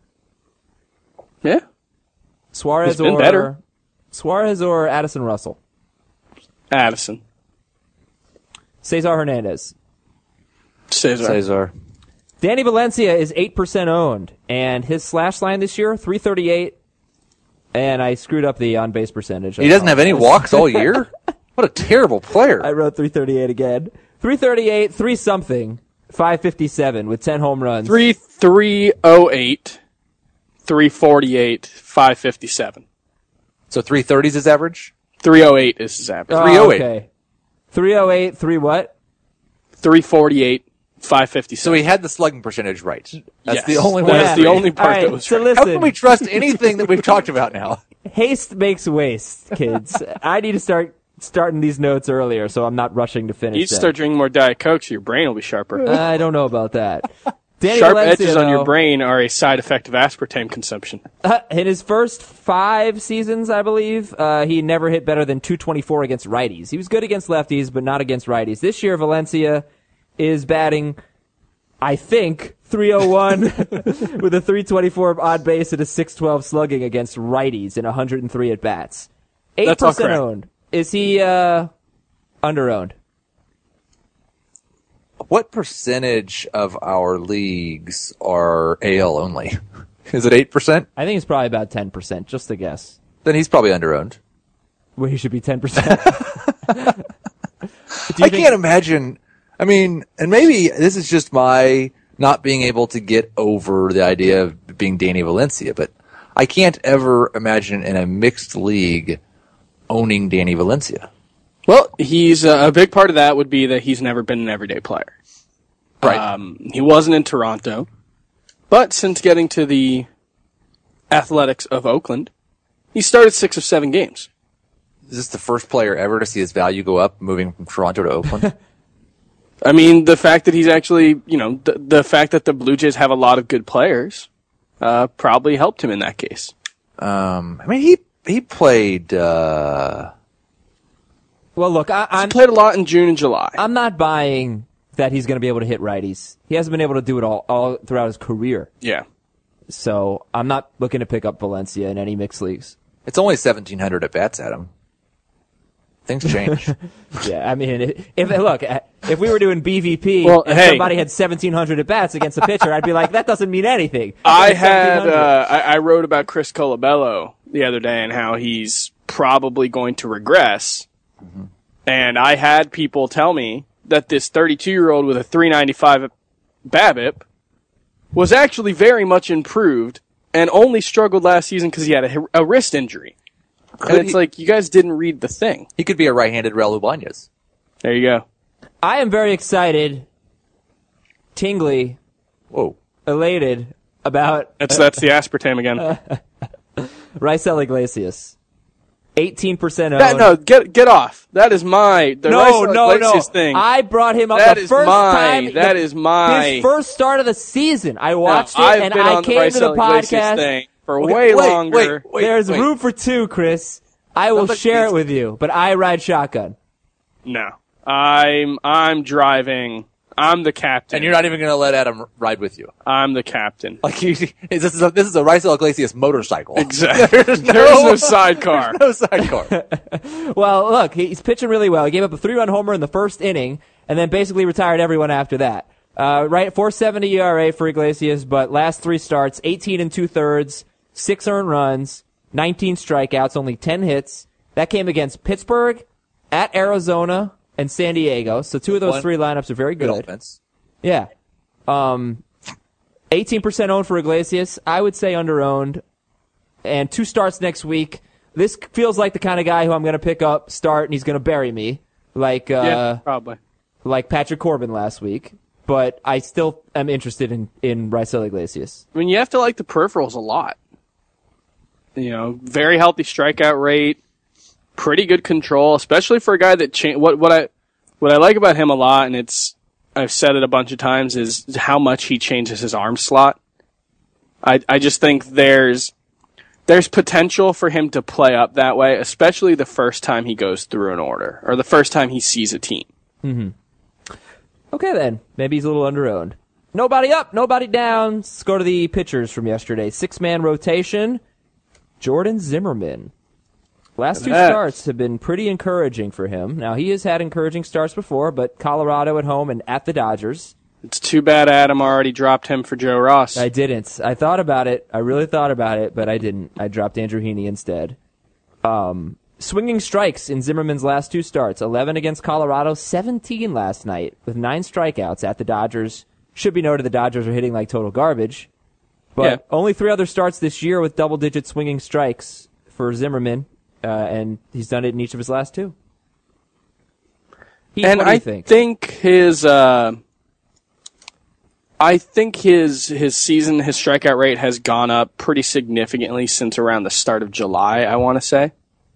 Yeah. Suarez He's been or better. Suarez or Addison Russell? Addison. Cesar Hernandez. Cesar. Danny Valencia is 8% owned, and his slash line this year, 338. And I screwed up the on-base percentage. He doesn't have any walks all year? What a terrible player. I wrote 338 again. 338, 3-something, 557 with 10 home runs. 3.308, 348, 557. So 330 is his average? 308 is his average. 308. Okay. 308, 3 what? 348, 557. So he had the slugging percentage right. That's Yes. the only one. That's the only part All right, that was so right. How listen, can we trust anything that we've talked about now? haste makes waste, kids. I need to starting these notes earlier, so I'm not rushing to finish You them. start drinking more Diet Coke so your brain will be sharper. I don't know about that. Danny Sharp Valencia, edges on your though, brain are a side effect of aspartame consumption. in his first 5 seasons, I believe, he never hit better than 224 against righties. He was good against lefties, but not against righties. This year, Valencia is batting, I think, 301 with a 324 odd base and a 612 slugging against righties in 103 at bats. That's all 8% correct. owned. Is he under-owned? What percentage of our leagues are AL only? Is it 8%? I think it's probably about 10%, just a guess. Then he's probably under-owned. Well, he should be 10%. I can't imagine. I mean, and maybe this is just my not being able to get over the idea of being Danny Valencia, but I can't ever imagine in a mixed league owning Danny Valencia. Well, he's a big part of that would be that he's never been an everyday player. Right. He wasn't in Toronto, but since getting to the Athletics of Oakland, he started 6 of 7 games. Is this the first player ever to see his value go up moving from Toronto to Oakland? I mean, the fact that he's actually, the fact that the Blue Jays have a lot of good players, probably helped him in that case. I mean, he played, Well, look, He played a lot in June and July. I'm not buying that he's going to be able to hit righties. He hasn't been able to do it all throughout his career. Yeah. So I'm not looking to pick up Valencia in any mixed leagues. It's only 1,700 at bats, Adam. Things change. Yeah, I mean, if we were doing BVP and hey. somebody had 1,700 at bats against a pitcher, I'd be like, that doesn't mean anything. I wrote about Chris Colabello the other day and how he's probably going to regress. Mm-hmm. And I had people tell me that this 32-year-old with a 395 BABIP was actually very much improved and only struggled last season because he had a wrist injury. And it's like, you guys didn't read the thing. He could be a right-handed Raul Ibanez. There you go. I am very excited, tingly, elated about... That's the aspartame again. Raisel Iglesias. 18% owned. No, get off. That is my No. Iglesias thing. I brought him up That the is first my- time. that is my- His first start of the season. I watched I've it, and been I on came to the Raisel Iglesias podcast. thing for way longer. There's room for two, Chris. I will share it with you, but I ride shotgun. No. I'm driving. I'm the captain. And you're not even going to let Adam ride with you. I'm the captain. Like this is a Raisel Iglesias motorcycle. Exactly. There's no sidecar. No sidecar. Well, look, he's pitching really well. He gave up a 3-run homer in the first inning, and then basically retired everyone after that. Right, 4.70 ERA for Iglesias, but last 3 starts, 18 2/3, 6 earned runs, 19 strikeouts, only 10 hits. That came against Pittsburgh, at Arizona, and San Diego. So 2 of those 3 lineups are very good. Offense. Yeah. 18% owned for Iglesias. I would say under-owned. And 2 starts next week. This feels like the kind of guy who I'm going to pick up, start, and he's going to bury me. Yeah, probably. Like Patrick Corbin last week. But I still am interested in Raisel Iglesias. I mean, you have to like the peripherals a lot. You know, very healthy strikeout rate, pretty good control, especially for a guy that what I like about him a lot, and I've said it a bunch of times, is how much he changes his arm slot. I just think there's potential for him to play up that way, especially the first time he goes through an order or the first time he sees a team. Mm-hmm. Okay, then. Maybe he's a little under-owned. Nobody up, nobody down. Let's go to the pitchers from yesterday. 6-man rotation. Jordan Zimmerman. Last 2 starts have been pretty encouraging for him. Now, he has had encouraging starts before, but Colorado at home and at the Dodgers. It's too bad Adam already dropped him for Joe Ross. I didn't. I thought about it. I really thought about it, but I didn't. I dropped Andrew Heaney instead. Swinging strikes in Zimmerman's last 2 starts. 11 against Colorado, 17 last night with 9 strikeouts at the Dodgers. Should be noted the Dodgers are hitting like total garbage. But only 3 other starts this year with double-digit swinging strikes for Zimmerman, and he's done it in each of his last 2. Heath, and what do you I think? think his season, his strikeout rate has gone up pretty significantly since around the start of July, I want to say.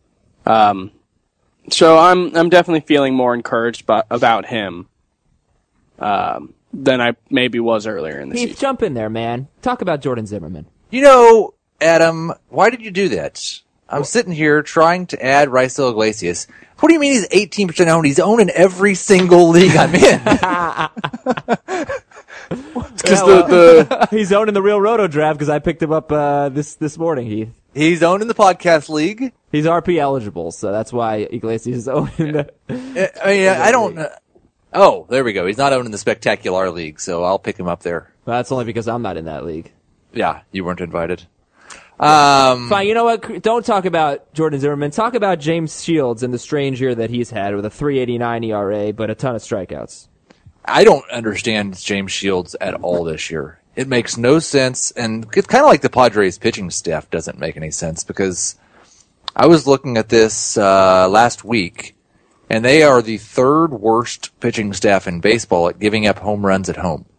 So I'm definitely feeling more encouraged about him than I maybe was earlier in the season. Heath, jump in there, man. Talk about Jordan Zimmerman. You know, Adam, why did you do that? I'm sitting here trying to add Raisel Iglesias. What do you mean he's 18% owned? He's owned in every single league I'm in. He's owned in the Real Roto draft because I picked him up this morning, Heath. He's owned in the podcast league. He's RP eligible, so that's why Iglesias is owned in the... I don't... Oh, there we go. He's not owned in the Spectacular League, so I'll pick him up there. Well, that's only because I'm not in that league. Yeah, you weren't invited. Fine, you know what? Don't talk about Jordan Zimmerman. Talk about James Shields and the strange year that he's had with a 3.89 ERA, but a ton of strikeouts. I don't understand James Shields at all this year. It makes no sense, and it's kind of like the Padres pitching staff doesn't make any sense, because I was looking at this last week, and they are the 3rd worst pitching staff in baseball at giving up home runs at home.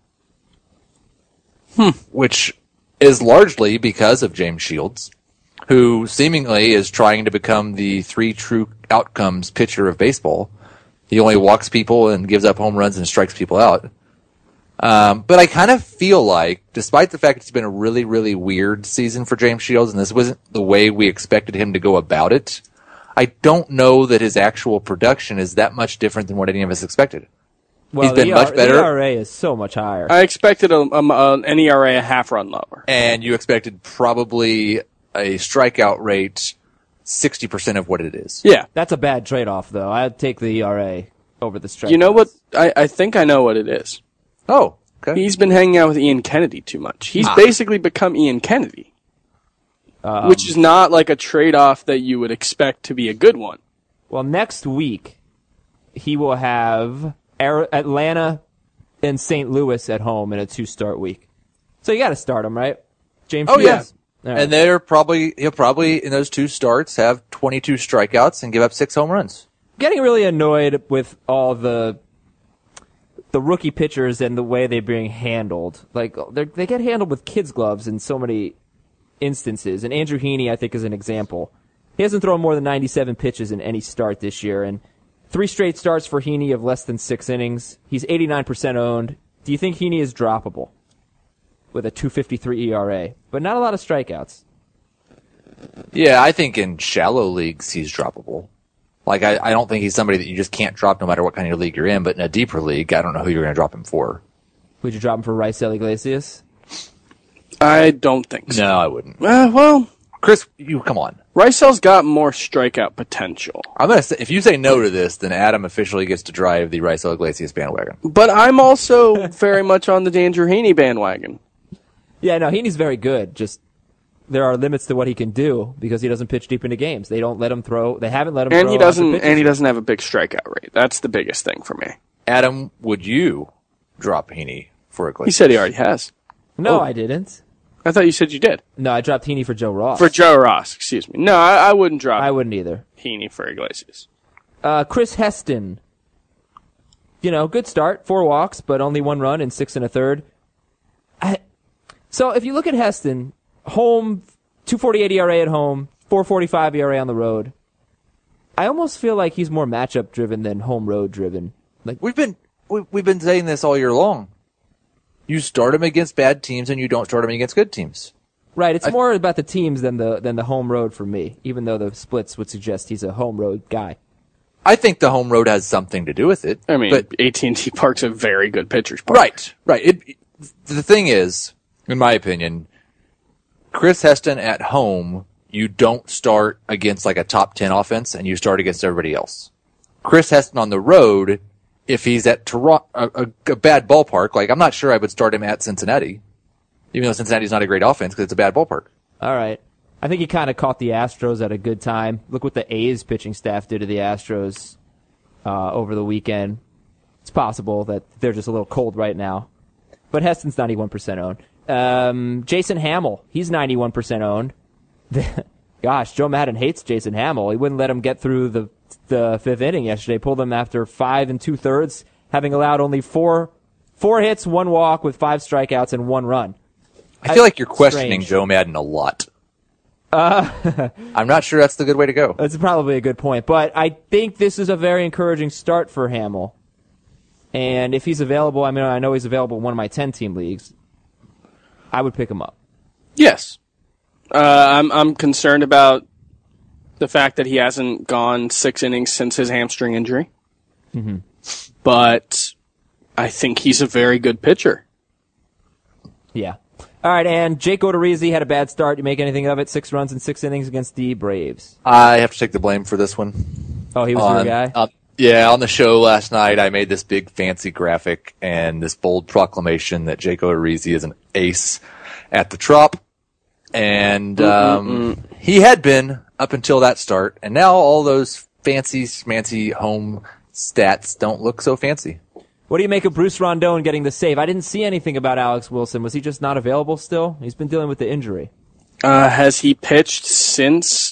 Which is largely because of James Shields, who seemingly is trying to become the 3 true outcomes pitcher of baseball. He only walks people and gives up home runs and strikes people out. But I kind of feel like, despite the fact it's been a really, really weird season for James Shields, and this wasn't the way we expected him to go about it, I don't know that his actual production is that much different than what any of us expected. Well, He's been much better. The ERA is so much higher. I expected an ERA a half run lower. And you expected probably a strikeout rate 60% of what it is. Yeah. That's a bad trade-off, though. I'd take the ERA over the strikeouts. You know what? I think I know what it is. Oh, okay. He's been hanging out with Ian Kennedy too much. He's basically become Ian Kennedy, which is not like a trade-off that you would expect to be a good one. Well, next week, he will have Atlanta and St. Louis at home in a 2-start week. So you got to start him, right? James Oh, Shields? yeah. All right. And he'll probably in those 2 starts have 22 strikeouts and give up 6 home runs. Getting really annoyed with all the rookie pitchers and the way they're being handled. Like, they get handled with kids' gloves in so many instances. And Andrew Heaney, I think, is an example. He hasn't thrown more than 97 pitches in any start this year, and 3 straight starts for Heaney of less than 6 innings. He's 89% owned. Do you think Heaney is droppable with a 2.53 ERA? But not a lot of strikeouts. Yeah, I think in shallow leagues he's droppable. Like, I don't think he's somebody that you just can't drop no matter what kind of league you're in, but in a deeper league, I don't know who you're going to drop him for. Would you drop him for Raisel Iglesias? I don't think so. No, I wouldn't. Well, Chris, you come on. Raisel's got more strikeout potential. I'm gonna say, if you say no to this, then Adam officially gets to drive the Raisel Iglesias bandwagon. But I'm also very much on the Andrew Heaney bandwagon. Yeah, no, Heaney's very good. Just there are limits to what he can do because he doesn't pitch deep into games. They don't let him throw. They haven't let him. And throw he lots of doesn't. pitches. And he doesn't have a big strikeout rate. That's the biggest thing for me. Adam, would you drop Heaney for He Iglesias? said he already has. No, Oh. I didn't. I thought you said you did. No, I dropped Heaney for Joe Ross. For Joe Ross, excuse me. No, I wouldn't drop I wouldn't either. Heaney for Iglesias. Chris Heston. You know, good start, 4 walks, but only 1 run in 6 1/3. So if you look at Heston, home 2.48 ERA at home, 4.45 ERA on the road. I almost feel like he's more matchup driven than home road driven. Like We've been saying this all year long. You start him against bad teams and you don't start him against good teams. right, it's more about the teams than the home road for me. Even though the splits would suggest he's a home road guy. I think the home road has something to do with it. I mean, but AT&T Park's a very good pitcher's park. right. The thing is, in my opinion, Chris Heston at home, you don't start against like a top 10 offense and you start against everybody else. Chris Heston on the road, if he's at Toronto, a bad ballpark, like I'm not sure I would start him at Cincinnati, even though Cincinnati's not a great offense because it's a bad ballpark. All right. I think he kind of caught the Astros at a good time. Look what the A's pitching staff did to the Astros over the weekend. It's possible that they're just a little cold right now. But Heston's 91% owned. Jason Hamill, he's 91% owned. Gosh, Joe Madden hates Jason Hamill. He wouldn't let him get through the 5th inning yesterday. Pulled him after 5 2/3, having allowed only four hits, 1 walk with 5 strikeouts and 1 run. I feel like you're questioning Strange. Joe Madden a lot. I'm not sure that's the good way to go. That's probably a good point. But I think this is a very encouraging start for Hamill. And if he's available, I mean, I know he's available in one of my 10-team leagues. I would pick him up. Yes. I'm concerned about the fact that he hasn't gone 6 innings since his hamstring injury. Mm-hmm. But I think he's a very good pitcher. Yeah. All right, and Jake Odorizzi had a bad start. You make anything of it? 6 runs in 6 innings against the Braves. I have to take the blame for this one. Oh, he was your guy? Yeah, on the show last night, I made this big fancy graphic and this bold proclamation that Jake Odorizzi is an ace at the Trop. And he had been up until that start. And now all those fancy, schmancy home stats don't look so fancy. What do you make of Bruce Rondon getting the save? I didn't see anything about Alex Wilson. Was he just not available still? He's been dealing with the injury. Has he pitched since?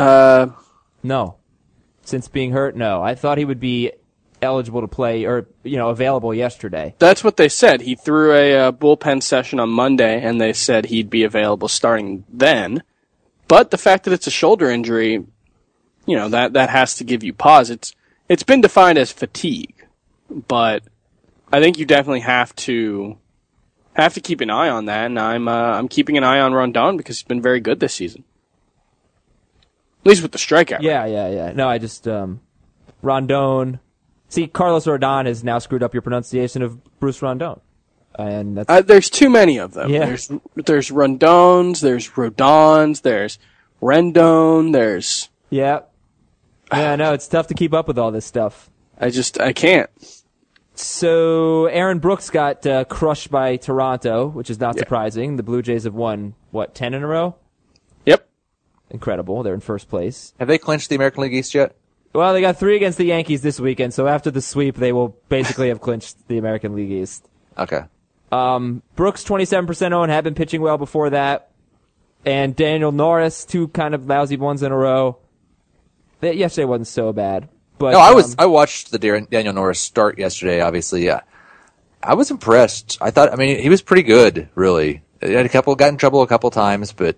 No. Since being hurt, no. I thought he would be eligible to play or, available yesterday. That's what they said. He threw a bullpen session on Monday, and they said he'd be available starting then. But the fact that it's a shoulder injury, that has to give you pause. It's been defined as fatigue, but I think you definitely have to keep an eye on that, and I'm keeping an eye on Rondon because he's been very good this season. At least with the strikeout. Yeah. No, I just Rondon, See, Carlos Rodon has now screwed up your pronunciation of Bruce Rondon. And that's There's too many of them. Yeah. There's Rondones, there's Rodons, there's Rendon, there's... Yeah. Yeah, I know. It's tough to keep up with all this stuff. I can't. So Aaron Brooks got crushed by Toronto, which is not surprising. The Blue Jays have won, 10 in a row? Yep. Incredible. They're in first place. Have they clinched the American League East yet? Well, they got 3 against the Yankees this weekend, so after the sweep, they will basically have clinched the American League East. Okay. Brooks, 27% owned, had been pitching well before that. And Daniel Norris, 2 kind of lousy ones in a row. Yesterday wasn't so bad. But, No, I watched the Daniel Norris start yesterday, obviously. I was impressed. He was pretty good, really. He had got in trouble a couple times, but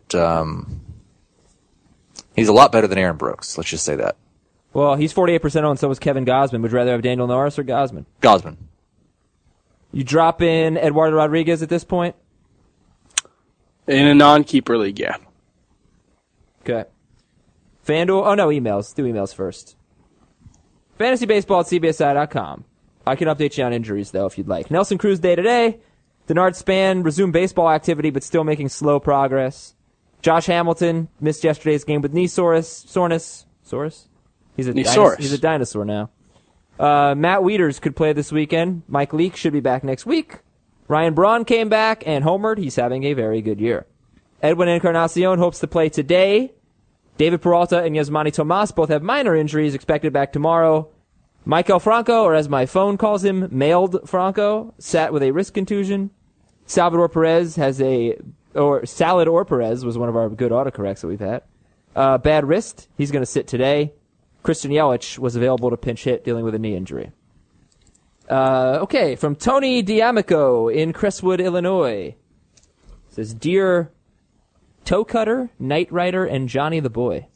he's a lot better than Aaron Brooks. Let's just say that. Well, he's 48% owned, so was Kevin Gausman. Would you rather have Daniel Norris or Gausman? Gausman. You drop in Eduardo Rodriguez at this point? In a non-keeper league, yeah. Okay. FanDuel. Oh, no, emails. Do emails first. FantasyBaseball@CBSI.com. I can update you on injuries, though, if you'd like. Nelson Cruz day today. Denard Span resumed baseball activity, but still making slow progress. Josh Hamilton missed yesterday's game with knee soreness. He's a dinosaur now. Matt Wieters could play this weekend. Mike Leake should be back next week. Ryan Braun came back and homered. He's having a very good year. Edwin Encarnacion hopes to play today. David Peralta and Yasmani Tomas both have minor injuries, expected back tomorrow. Michael Franco, or as my phone calls him, Mailed Franco, sat with a wrist contusion. Salvador Perez Salad or Perez was one of our good autocorrects that we've had. Bad wrist. He's going to sit today. Christian Yelich was available to pinch hit, dealing with a knee injury. Okay, from Tony D'Amico in Crestwood, Illinois. It says, Dear Toe Cutter, Knight Rider, and Johnny the Boy.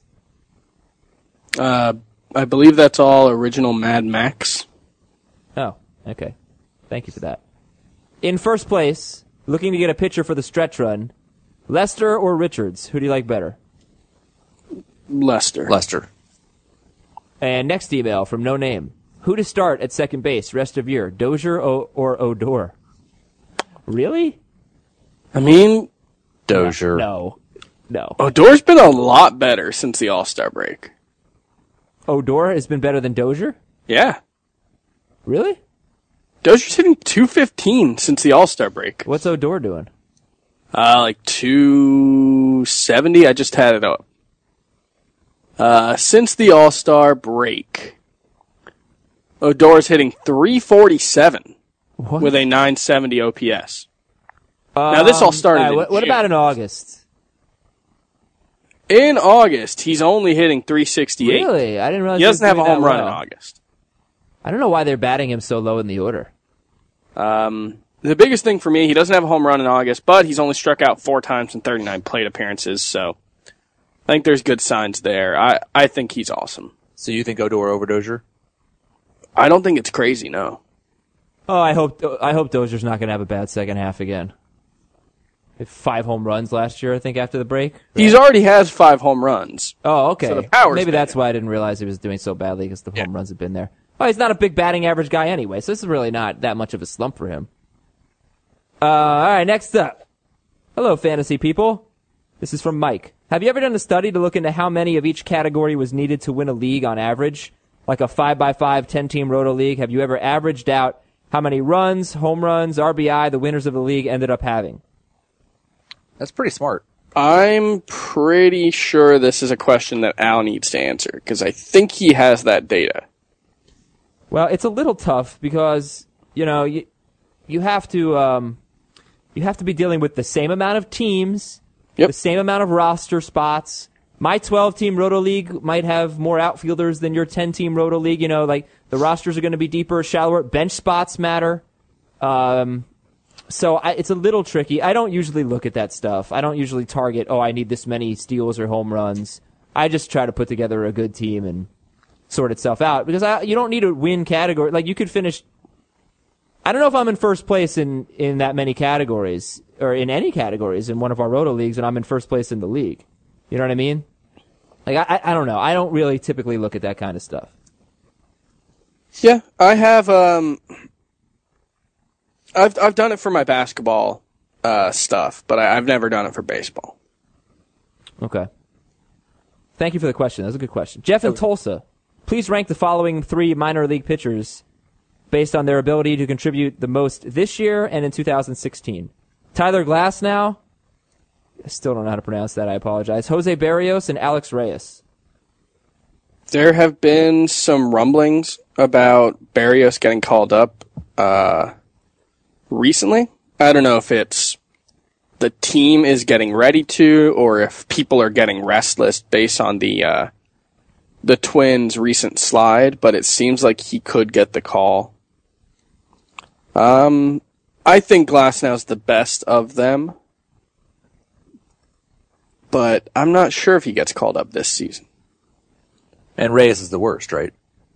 I believe that's all original Mad Max. Oh, okay. Thank you for that. In first place, looking to get a pitcher for the stretch run, Lester or Richards? Who do you like better? Lester. And next email from No Name. Who to start at second base rest of year, Dozier or Odor? Really? I mean, Dozier. No. Odor's been a lot better since the All-Star break. Odor has been better than Dozier? Yeah. Really? Dozier's hitting .215 since the All-Star break. What's Odor doing? Like 270. I just had it up. Since the All-Star break, Odor's hitting .347 with a .970 OPS. Now, this all started in what June. about in August? In August, he's only hitting .368. Really? I didn't realize He doesn't have a doing home that run well. in August. I don't know why they're batting him so low in the order. The biggest thing for me, he doesn't have a home run in August, but he's only struck out 4 times in 39 plate appearances, so I think there's good signs there. I think he's awesome. So you think Odor over Dozier? I don't think it's crazy, no. Oh, I hope Dozier's not going to have a bad second half again. 5 home runs last year, I think, after the break. He's already has 5 home runs. Oh, okay. So the power's Maybe there. that's why I didn't realize he was doing so badly, because the home runs have been there. Oh, he's not a big batting average guy anyway, so this is really not that much of a slump for him. All right, next up. Hello, fantasy people. This is from Mike. Have you ever done a study to look into how many of each category was needed to win a league on average? Like a 5x5, 10-team roto league? Have you ever averaged out how many runs, home runs, RBI the winners of the league ended up having? That's pretty smart. I'm pretty sure this is a question that Al needs to answer, because I think he has that data. Well, it's a little tough because, you have to be dealing with the same amount of teams, the same amount of roster spots. My 12-team Roto League might have more outfielders than your 10-team Roto League. The rosters are going to be deeper, shallower. Bench spots matter. So it's a little tricky. I don't usually look at that stuff. I don't usually target, I need this many steals or home runs. I just try to put together a good team and sort itself out. Because you don't need to win category. Like, you could finish... I don't know if I'm in first place in that many categories, or in any categories in one of our Roto Leagues, and I'm in first place in the league. You know what I mean? Like, I don't know. I don't really typically look at that kind of stuff. Yeah, I have. I've done it for my basketball stuff, but I've never done it for baseball. Okay. Thank you for the question. That was a good question. Jeff in Tulsa, please rank the following 3 minor league pitchers based on their ability to contribute the most this year and in 2016. Tyler Glasnow. I still don't know how to pronounce that. I apologize. Jose Barrios and Alex Reyes. There have been some rumblings about Barrios getting called up recently. I don't know if it's the team is getting ready to, or if people are getting restless based on the Twins' recent slide, but it seems like he could get the call. I think Glasnow's the best of them, but I'm not sure if he gets called up this season. And Reyes is the worst, right?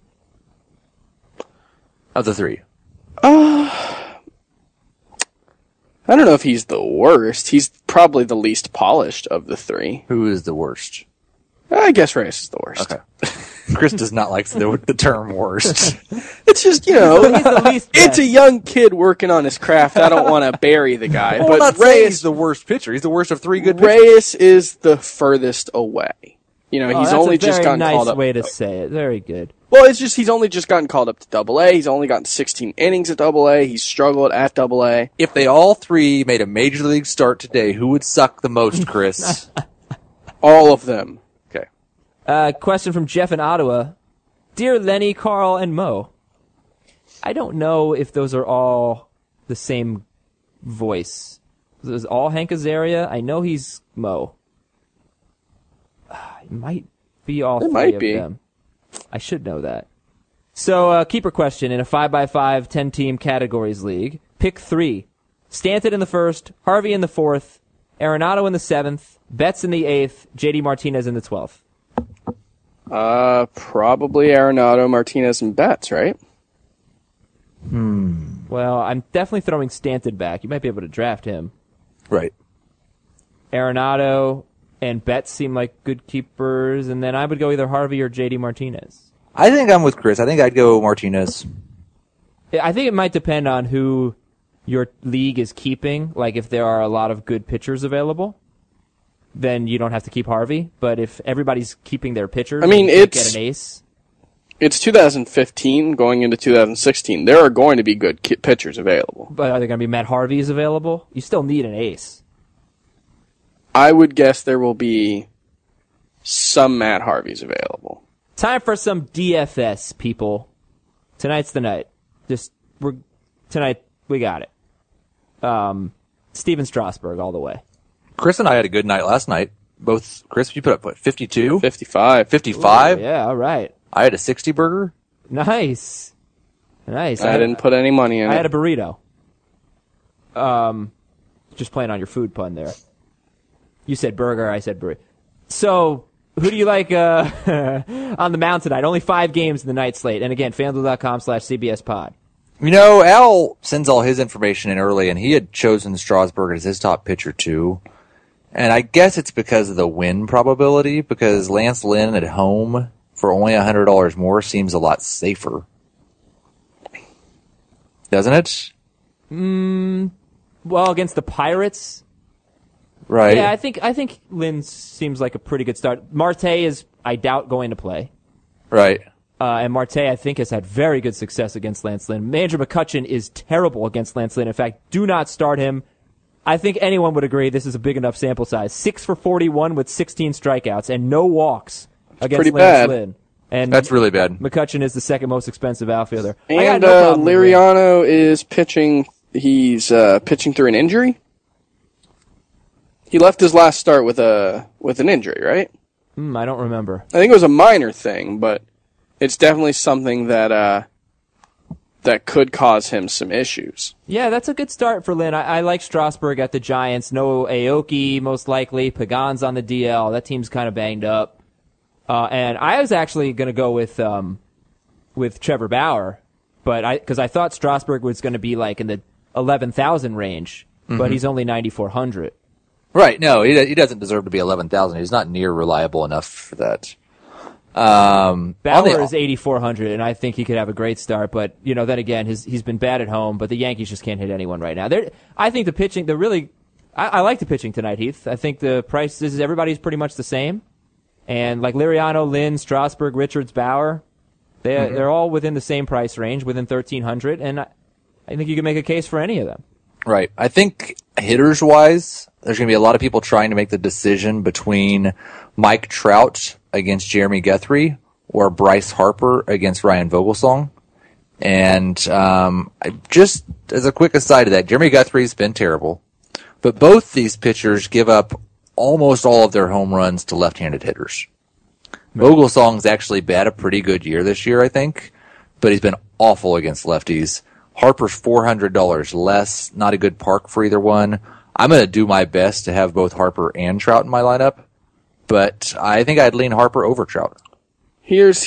Of the 3. I don't know if he's the worst. He's probably the least polished of the 3. Who is the worst? I guess Reyes is the worst. Okay. Chris does not like the term worst. It's just, He's the least it's best. a young kid working on his craft. I don't want to bury the guy. Well, but I'm not saying he's Reyes, the worst pitcher. He's the worst of 3 good pitchers. Reyes is the furthest away. You know, he's that's only a very just gotten nice called up. way to say it. Very good. Well, it's just he's only just gotten called up to Double-A. He's only gotten 16 innings at Double-A. He's struggled at Double-A. If they all 3 made a major league start today, who would suck the most, Chris? All of them. Okay. Question from Jeff in Ottawa. Dear Lenny, Carl, and Mo, I don't know if those are all the same voice. Is all Hank Azaria? I know he's Mo. It might be all 3 might of be. them. I should know that. So, keeper question in a 5x5 10-team categories league. Pick 3. Stanton in the 1st, Harvey in the 4th, Arenado in the 7th, Betts in the 8th, JD Martinez in the 12th. Probably Arenado, Martinez, and Betts, right? Well, I'm definitely throwing Stanton back. You might be able to draft him. Right. Arenado and Betts seem like good keepers, and then I would go either Harvey or JD Martinez. I think I'm with Chris. I think I'd go Martinez. I think it might depend on who your league is keeping. Like, if there are a lot of good pitchers available, then you don't have to keep Harvey. But if everybody's keeping their pitchers, I mean, and you it's- get an ace. It's 2015 going into 2016. There are going to be good pitchers available. But are there going to be Matt Harveys available? You still need an ace. I would guess there will be some Matt Harveys available. Time for some DFS, people. Tonight's the night. Tonight we got it. Steven Strasburg all the way. Chris and I had a good night last night. Both, Chris, you put up, what, 52? 55. 55? Yeah, all right. I had a 60 burger. Nice. Nice. I didn't put any money in I it. had a burrito. Just playing on your food pun there. You said burger, I said burrito. So, who do you like on the mound tonight? Only 5 games in the night slate. And again, FanDuel.com/CBSPod. You know, Al sends all his information in early, and he had chosen Strasburg as his top pitcher, too. And I guess it's because of the win probability, because Lance Lynn at home for only $100 more seems a lot safer. Doesn't it? Well, against the Pirates, Right. yeah, I think Lynn seems like a pretty good start. Marte is, I doubt, going to play. Right. And Marte, I think, has had very good success against Lance Lynn. Andrew McCutchen is terrible against Lance Lynn. In fact, do not start him. I think anyone would agree this is a big enough sample size. 6 for 41 with 16 strikeouts and no walks against pretty Lance bad. Lynn. And That's really bad. McCutchen is the second most expensive outfielder. I got And no problem with Lynn. Liriano is pitching. He's pitching through an injury. He left his last start with an injury, right? I don't remember. I think it was a minor thing, but it's definitely something that that could cause him some issues. Yeah, that's a good start for Lynn. I like Strasburg at the Giants. No Aoki, most likely. Pagan's on the DL. That team's kind of banged up. And I was actually going to go with Trevor Bauer, but because I thought Strasburg was going to be like in the 11,000 range, but he's only 9,400. Right. No, he doesn't deserve to be 11,000. He's not near reliable enough for that. Bauer is 8,400, and I think he could have a great start. But then again, he's been bad at home. But the Yankees just can't hit anyone right now. I think the pitching, I like the pitching tonight, Heath. I think the prices, everybody's pretty much the same, and like Liriano, Lynn, Strasburg, Richards, Bauer, they're all within the same price range, within 1,300, and I think you can make a case for any of them. Right. I think hitters-wise, there's going to be a lot of people trying to make the decision between Mike Trout against Jeremy Guthrie or Bryce Harper against Ryan Vogelsong. And just as a quick aside to that, Jeremy Guthrie's been terrible, but both these pitchers give up almost all of their home runs to left-handed hitters. Vogelsong's actually had a pretty good year this year, I think, but he's been awful against lefties. Harper's $400 less, not a good park for either one. I'm going to do my best to have both Harper and Trout in my lineup, but I think I'd lean Harper over Trout. Here's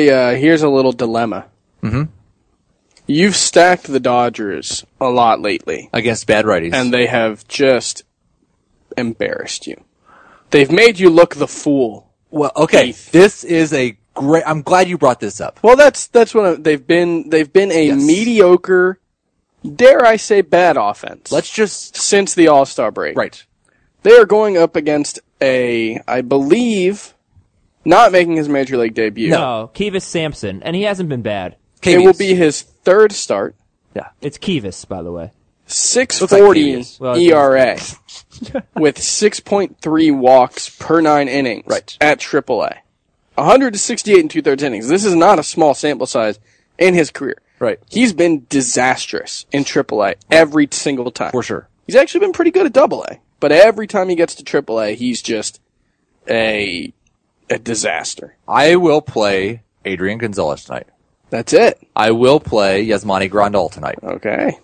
a little dilemma. Mm-hmm. You've stacked the Dodgers a lot lately, Against bad righties. and they have just embarrassed you. They've made you look the fool. Well, okay, Heath. this is a great, I'm glad you brought this up. Well, that's they've been a Yes. mediocre, dare I say, bad offense. Let's just, Since the All-Star break. right. They are going up against I believe, not making his Major League debut. No, Kivas Sampson, and he hasn't been bad. It will be his third start. Yeah. It's Kivas, by the way. 6.40 Kivas. Well, ERA with 6.3 walks per 9 innings Right. at AAA. 168 and 2/3 innings. This is not a small sample size in his career. Right. He's been disastrous in AAA every single time. For sure. He's actually been pretty good at AA, but every time he gets to AAA, he's just a disaster. I will play Adrian Gonzalez tonight. That's it. I will play Yasmani Grandal tonight. Okay.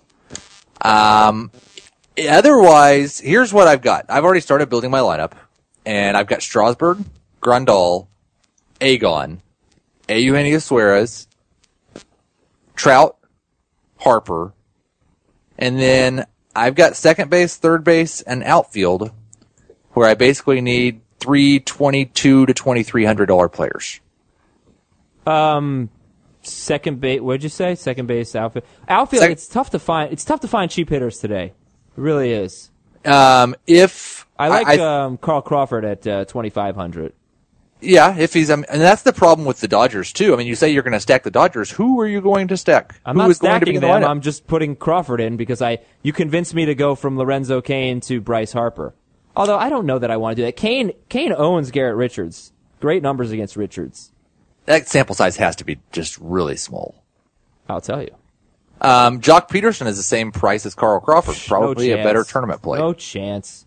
Otherwise, here's what I've got. I've already started building my lineup, and I've got Strasburg, Grandal, Agon, Eugenio Suarez, Trout, Harper, and then I've got second base, third base, and outfield, where I basically need three $2,200 to $2,300 players. Second base. What'd you say? Second base, outfield. Outfield. It's tough to find. It's tough to find cheap hitters today. It really is. If I like Carl Crawford at 2,500. yeah, if he's, and that's the problem with the Dodgers too. I mean, you say you're going to stack the Dodgers. Who are you going to stack? I'm Who not is going to be stacking in the them. lineup? I'm just putting Crawford in because you convinced me to go from Lorenzo Cain to Bryce Harper. Although I don't know that I want to do that. Cain owns Garrett Richards. Great numbers against Richards. That sample size has to be just really small. I'll tell you. Jock Peterson is the same price as Carl Crawford. Probably No a better chance. tournament play. No chance.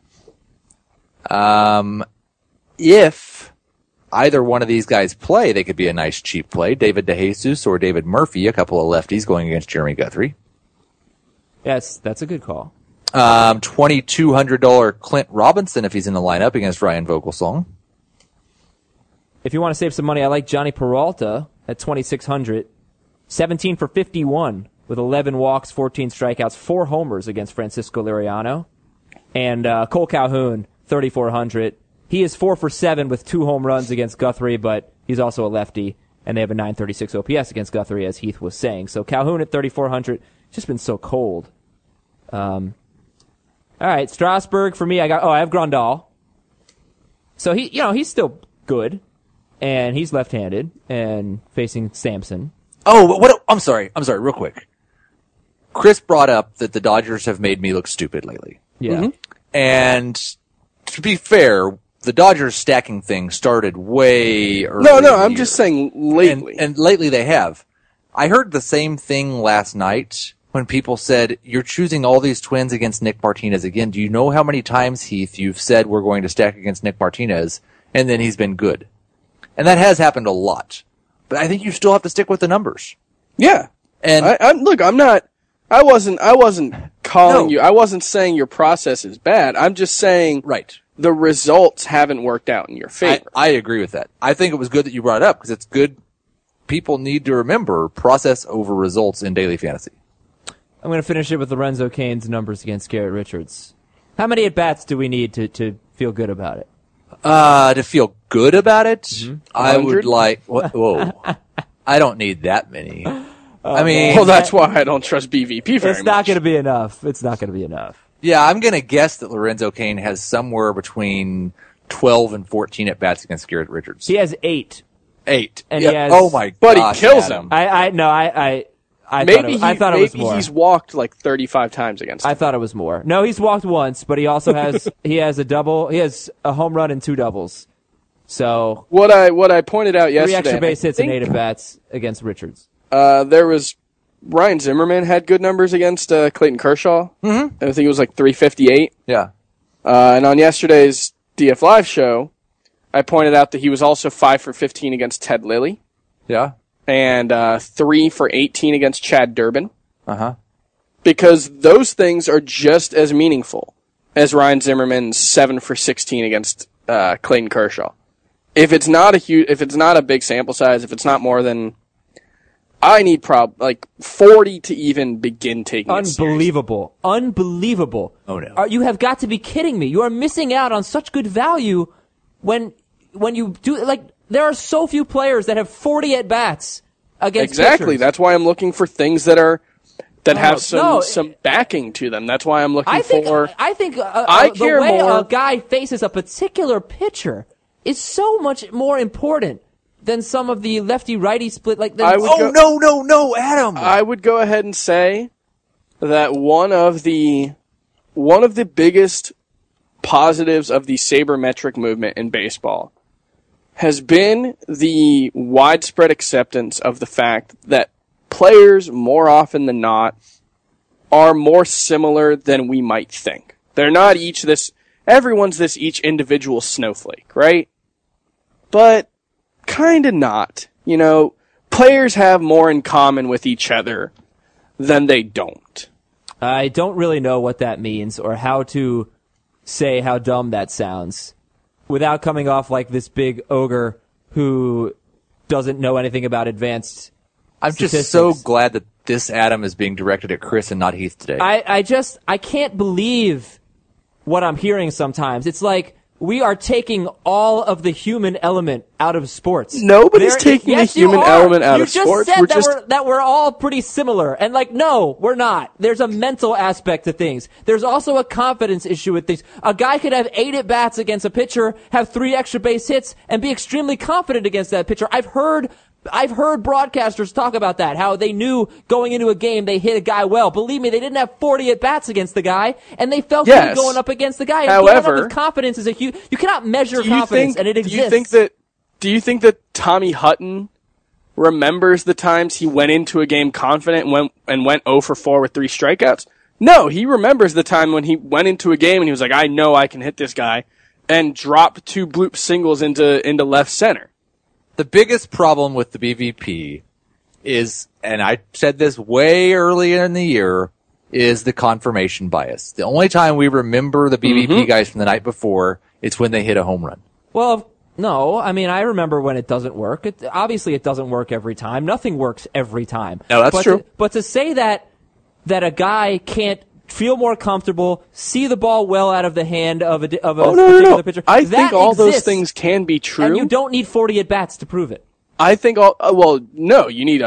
If either one of these guys play, they could be a nice cheap play. David DeJesus or David Murphy, a couple of lefties going against Jeremy Guthrie. Yes, that's a good call. $2,200 Clint Robinson if he's in the lineup against Ryan Vogelsong. If you want to save some money, I like Johnny Peralta at 2,600. 17 for 51 with 11 walks, 14 strikeouts, 4 homers against Francisco Liriano. And Cole Calhoun, 3,400. He is 4 for 7 with 2 home runs against Guthrie, but he's also a lefty, and they have a 936 OPS against Guthrie, as Heath was saying. So Calhoun at 3,400. Just been so cold. All right, Strasburg for me. I have Grandal. So he's still good. And he's left-handed and facing Sampson. Oh, I'm sorry, real quick. Chris brought up that the Dodgers have made me look stupid lately. Yeah. Mm-hmm. And to be fair, the Dodgers stacking thing started way early. No, in the I'm year. just saying lately. And lately they have. I heard the same thing last night when people said, you're choosing all these Twins against Nick Martinez again. Do you know how many times, Heath, you've said we're going to stack against Nick Martinez, and then he's been good? And that has happened a lot. But I think you still have to stick with the numbers. Yeah. And I wasn't calling No. you. I wasn't saying your process is bad. I'm just saying right. the results haven't worked out in your favor. I agree with that. I think it was good that you brought it up because it's good. People need to remember process over results in daily fantasy. I'm going to finish it with Lorenzo Cain's numbers against Garrett Richards. How many at-bats do we need to feel good about it? To feel good about it, I 100? would like. Whoa. I don't need that many. I mean, Well, that's why I don't trust BVP very It's not much. going to be enough. It's not going to be enough. yeah, I'm going to guess that Lorenzo Cain has somewhere between 12 and 14 at bats against Garrett Richards. He has 8. 8. And Yeah. he has- Oh my But he gosh, kills Adam. him. I Maybe thought it was more. he's walked like 35 times against him. I thought it was more. No, he's walked once, but he also has he has a double. He has a home run and 2 doubles. So What I pointed out 3 yesterday. extra and I base hits and think, 8 at bats against Richards. There was Ryan Zimmerman had good numbers against Clayton Kershaw. Mm-hmm. I think it was like 358. Yeah. And on yesterday's DF Live show, I pointed out that he was also 5 for 15 against Ted Lilly Yeah. and 3 for 18 against Chad Durbin. Uh-huh. Because those things are just as meaningful as Ryan Zimmerman's 7 for 16 against Clayton Kershaw. If it's not a big sample size, if it's not more than, I need 40 to even begin taking it seriously. Unbelievable. Unbelievable. Oh, no. You have got to be kidding me. You are missing out on such good value when you do, like, there are so few players that have 40 at bats against Exactly. pitchers. That's why I'm looking for things that have no. some backing to them. That's why I'm looking I think for. the care way more- a guy faces a particular pitcher is so much more important than some of the lefty-righty split. Like, I would go- No, Adam. I would go ahead and say that one of the biggest positives of the sabermetric movement in baseball has been the widespread acceptance of the fact that players, more often than not, are more similar than we might think. They're not everyone's each individual snowflake, right? But kinda not. You know, players have more in common with each other than they don't. I don't really know what that means or how to say how dumb that sounds without coming off like this big ogre who doesn't know anything about advanced I'm statistics. just so glad that this Adam is being directed at Chris and not Heath today. I can't believe what I'm hearing sometimes. It's like we are taking all of the human element out of sports. Nobody's taking yes, the human you are. element out you of sports. You We're just said just- that we're all pretty similar. And like, no, we're not. There's a mental aspect to things. There's also a confidence issue with things. A guy could have 8 at-bats against a pitcher, have 3 extra base hits, and be extremely confident against that pitcher. I've heard broadcasters talk about that, how they knew going into a game they hit a guy well. Believe me, they didn't have 40 at-bats against the guy, and they felt Yes. good going up against the guy. And However, going up with confidence is a huge... You cannot measure confidence, and it exists. Do you think that Tommy Hutton remembers the times he went into a game confident and went 0 for 4 with 3 strikeouts? No, he remembers the time when he went into a game and he was like, I know I can hit this guy, and dropped 2 bloop singles into left center. The biggest problem with the BVP is, and I said this way earlier in the year, is the confirmation bias. The only time we remember the BVP guys from the night before, it's when they hit a home run. Well, no, I mean, I remember when it doesn't work. Obviously, it doesn't work every time. Nothing works every time. No, that's true. But to say that a guy can't feel more comfortable, see the ball well out of the hand of a particular pitcher, I that think all those exists, things can be true. and you don't need 40 at-bats to prove it. I think no, you need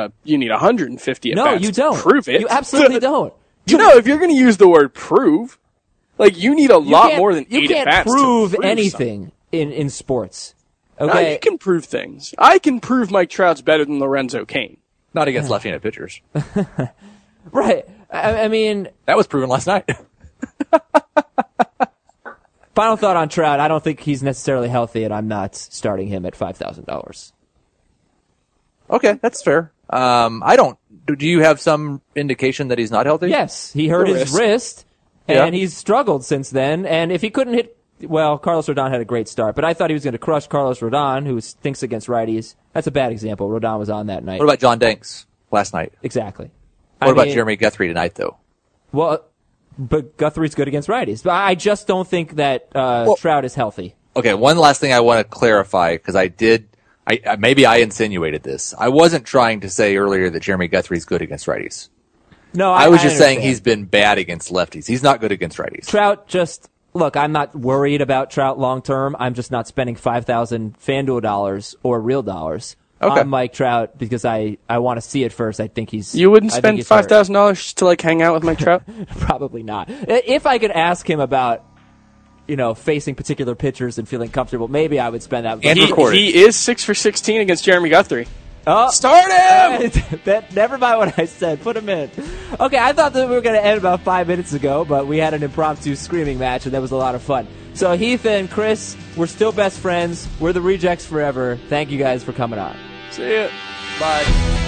150 at No, bats you don't. to prove it. You absolutely don't. No, if you're going to use the word prove, like you need a lot can't- more than 8 You can't at-bats prove to prove anything in sports. No, Okay? you can prove things. I can prove Mike Trout's better than Lorenzo Cain. Not against left-handed pitchers. Right. I mean, That was proven last night. final thought on Trout. I don't think he's necessarily healthy, and I'm not starting him at $5,000. Okay, that's fair. I don't. Do you have some indication that he's not healthy? Yes, he hurt The his wrist, and Yeah. he's struggled since then. And if he couldn't hit, well, Carlos Rodon had a great start, but I thought he was going to crush Carlos Rodon, who thinks against righties. That's a bad example. Rodon was on that night. What about John Danks last night? Exactly. What about Jeremy Guthrie tonight, though? Well, but Guthrie's good against righties. But I just don't think that Trout is healthy. Okay, one last thing I want to clarify, because maybe I insinuated this. I wasn't trying to say earlier that Jeremy Guthrie's good against righties. No, I was just saying understand. he's been bad against lefties. He's not good against righties. Trout just look, I'm not worried about Trout long term. I'm just not spending 5,000 FanDuel dollars or real dollars on Mike Trout because I want to see it first. I think he's. You wouldn't spend $5,000 to hang out with Mike Trout? Probably not. If I could ask him about, facing particular pitchers and feeling comfortable, maybe I would spend that. He is 6 for 16 against Jeremy Guthrie. Oh, start him! Never mind what I said. Put him in. Okay, I thought that we were going to end about 5 minutes ago, but we had an impromptu screaming match, and that was a lot of fun. So Heath and Chris, we're still best friends. We're the Rejects forever. Thank you guys for coming on. See ya. Bye.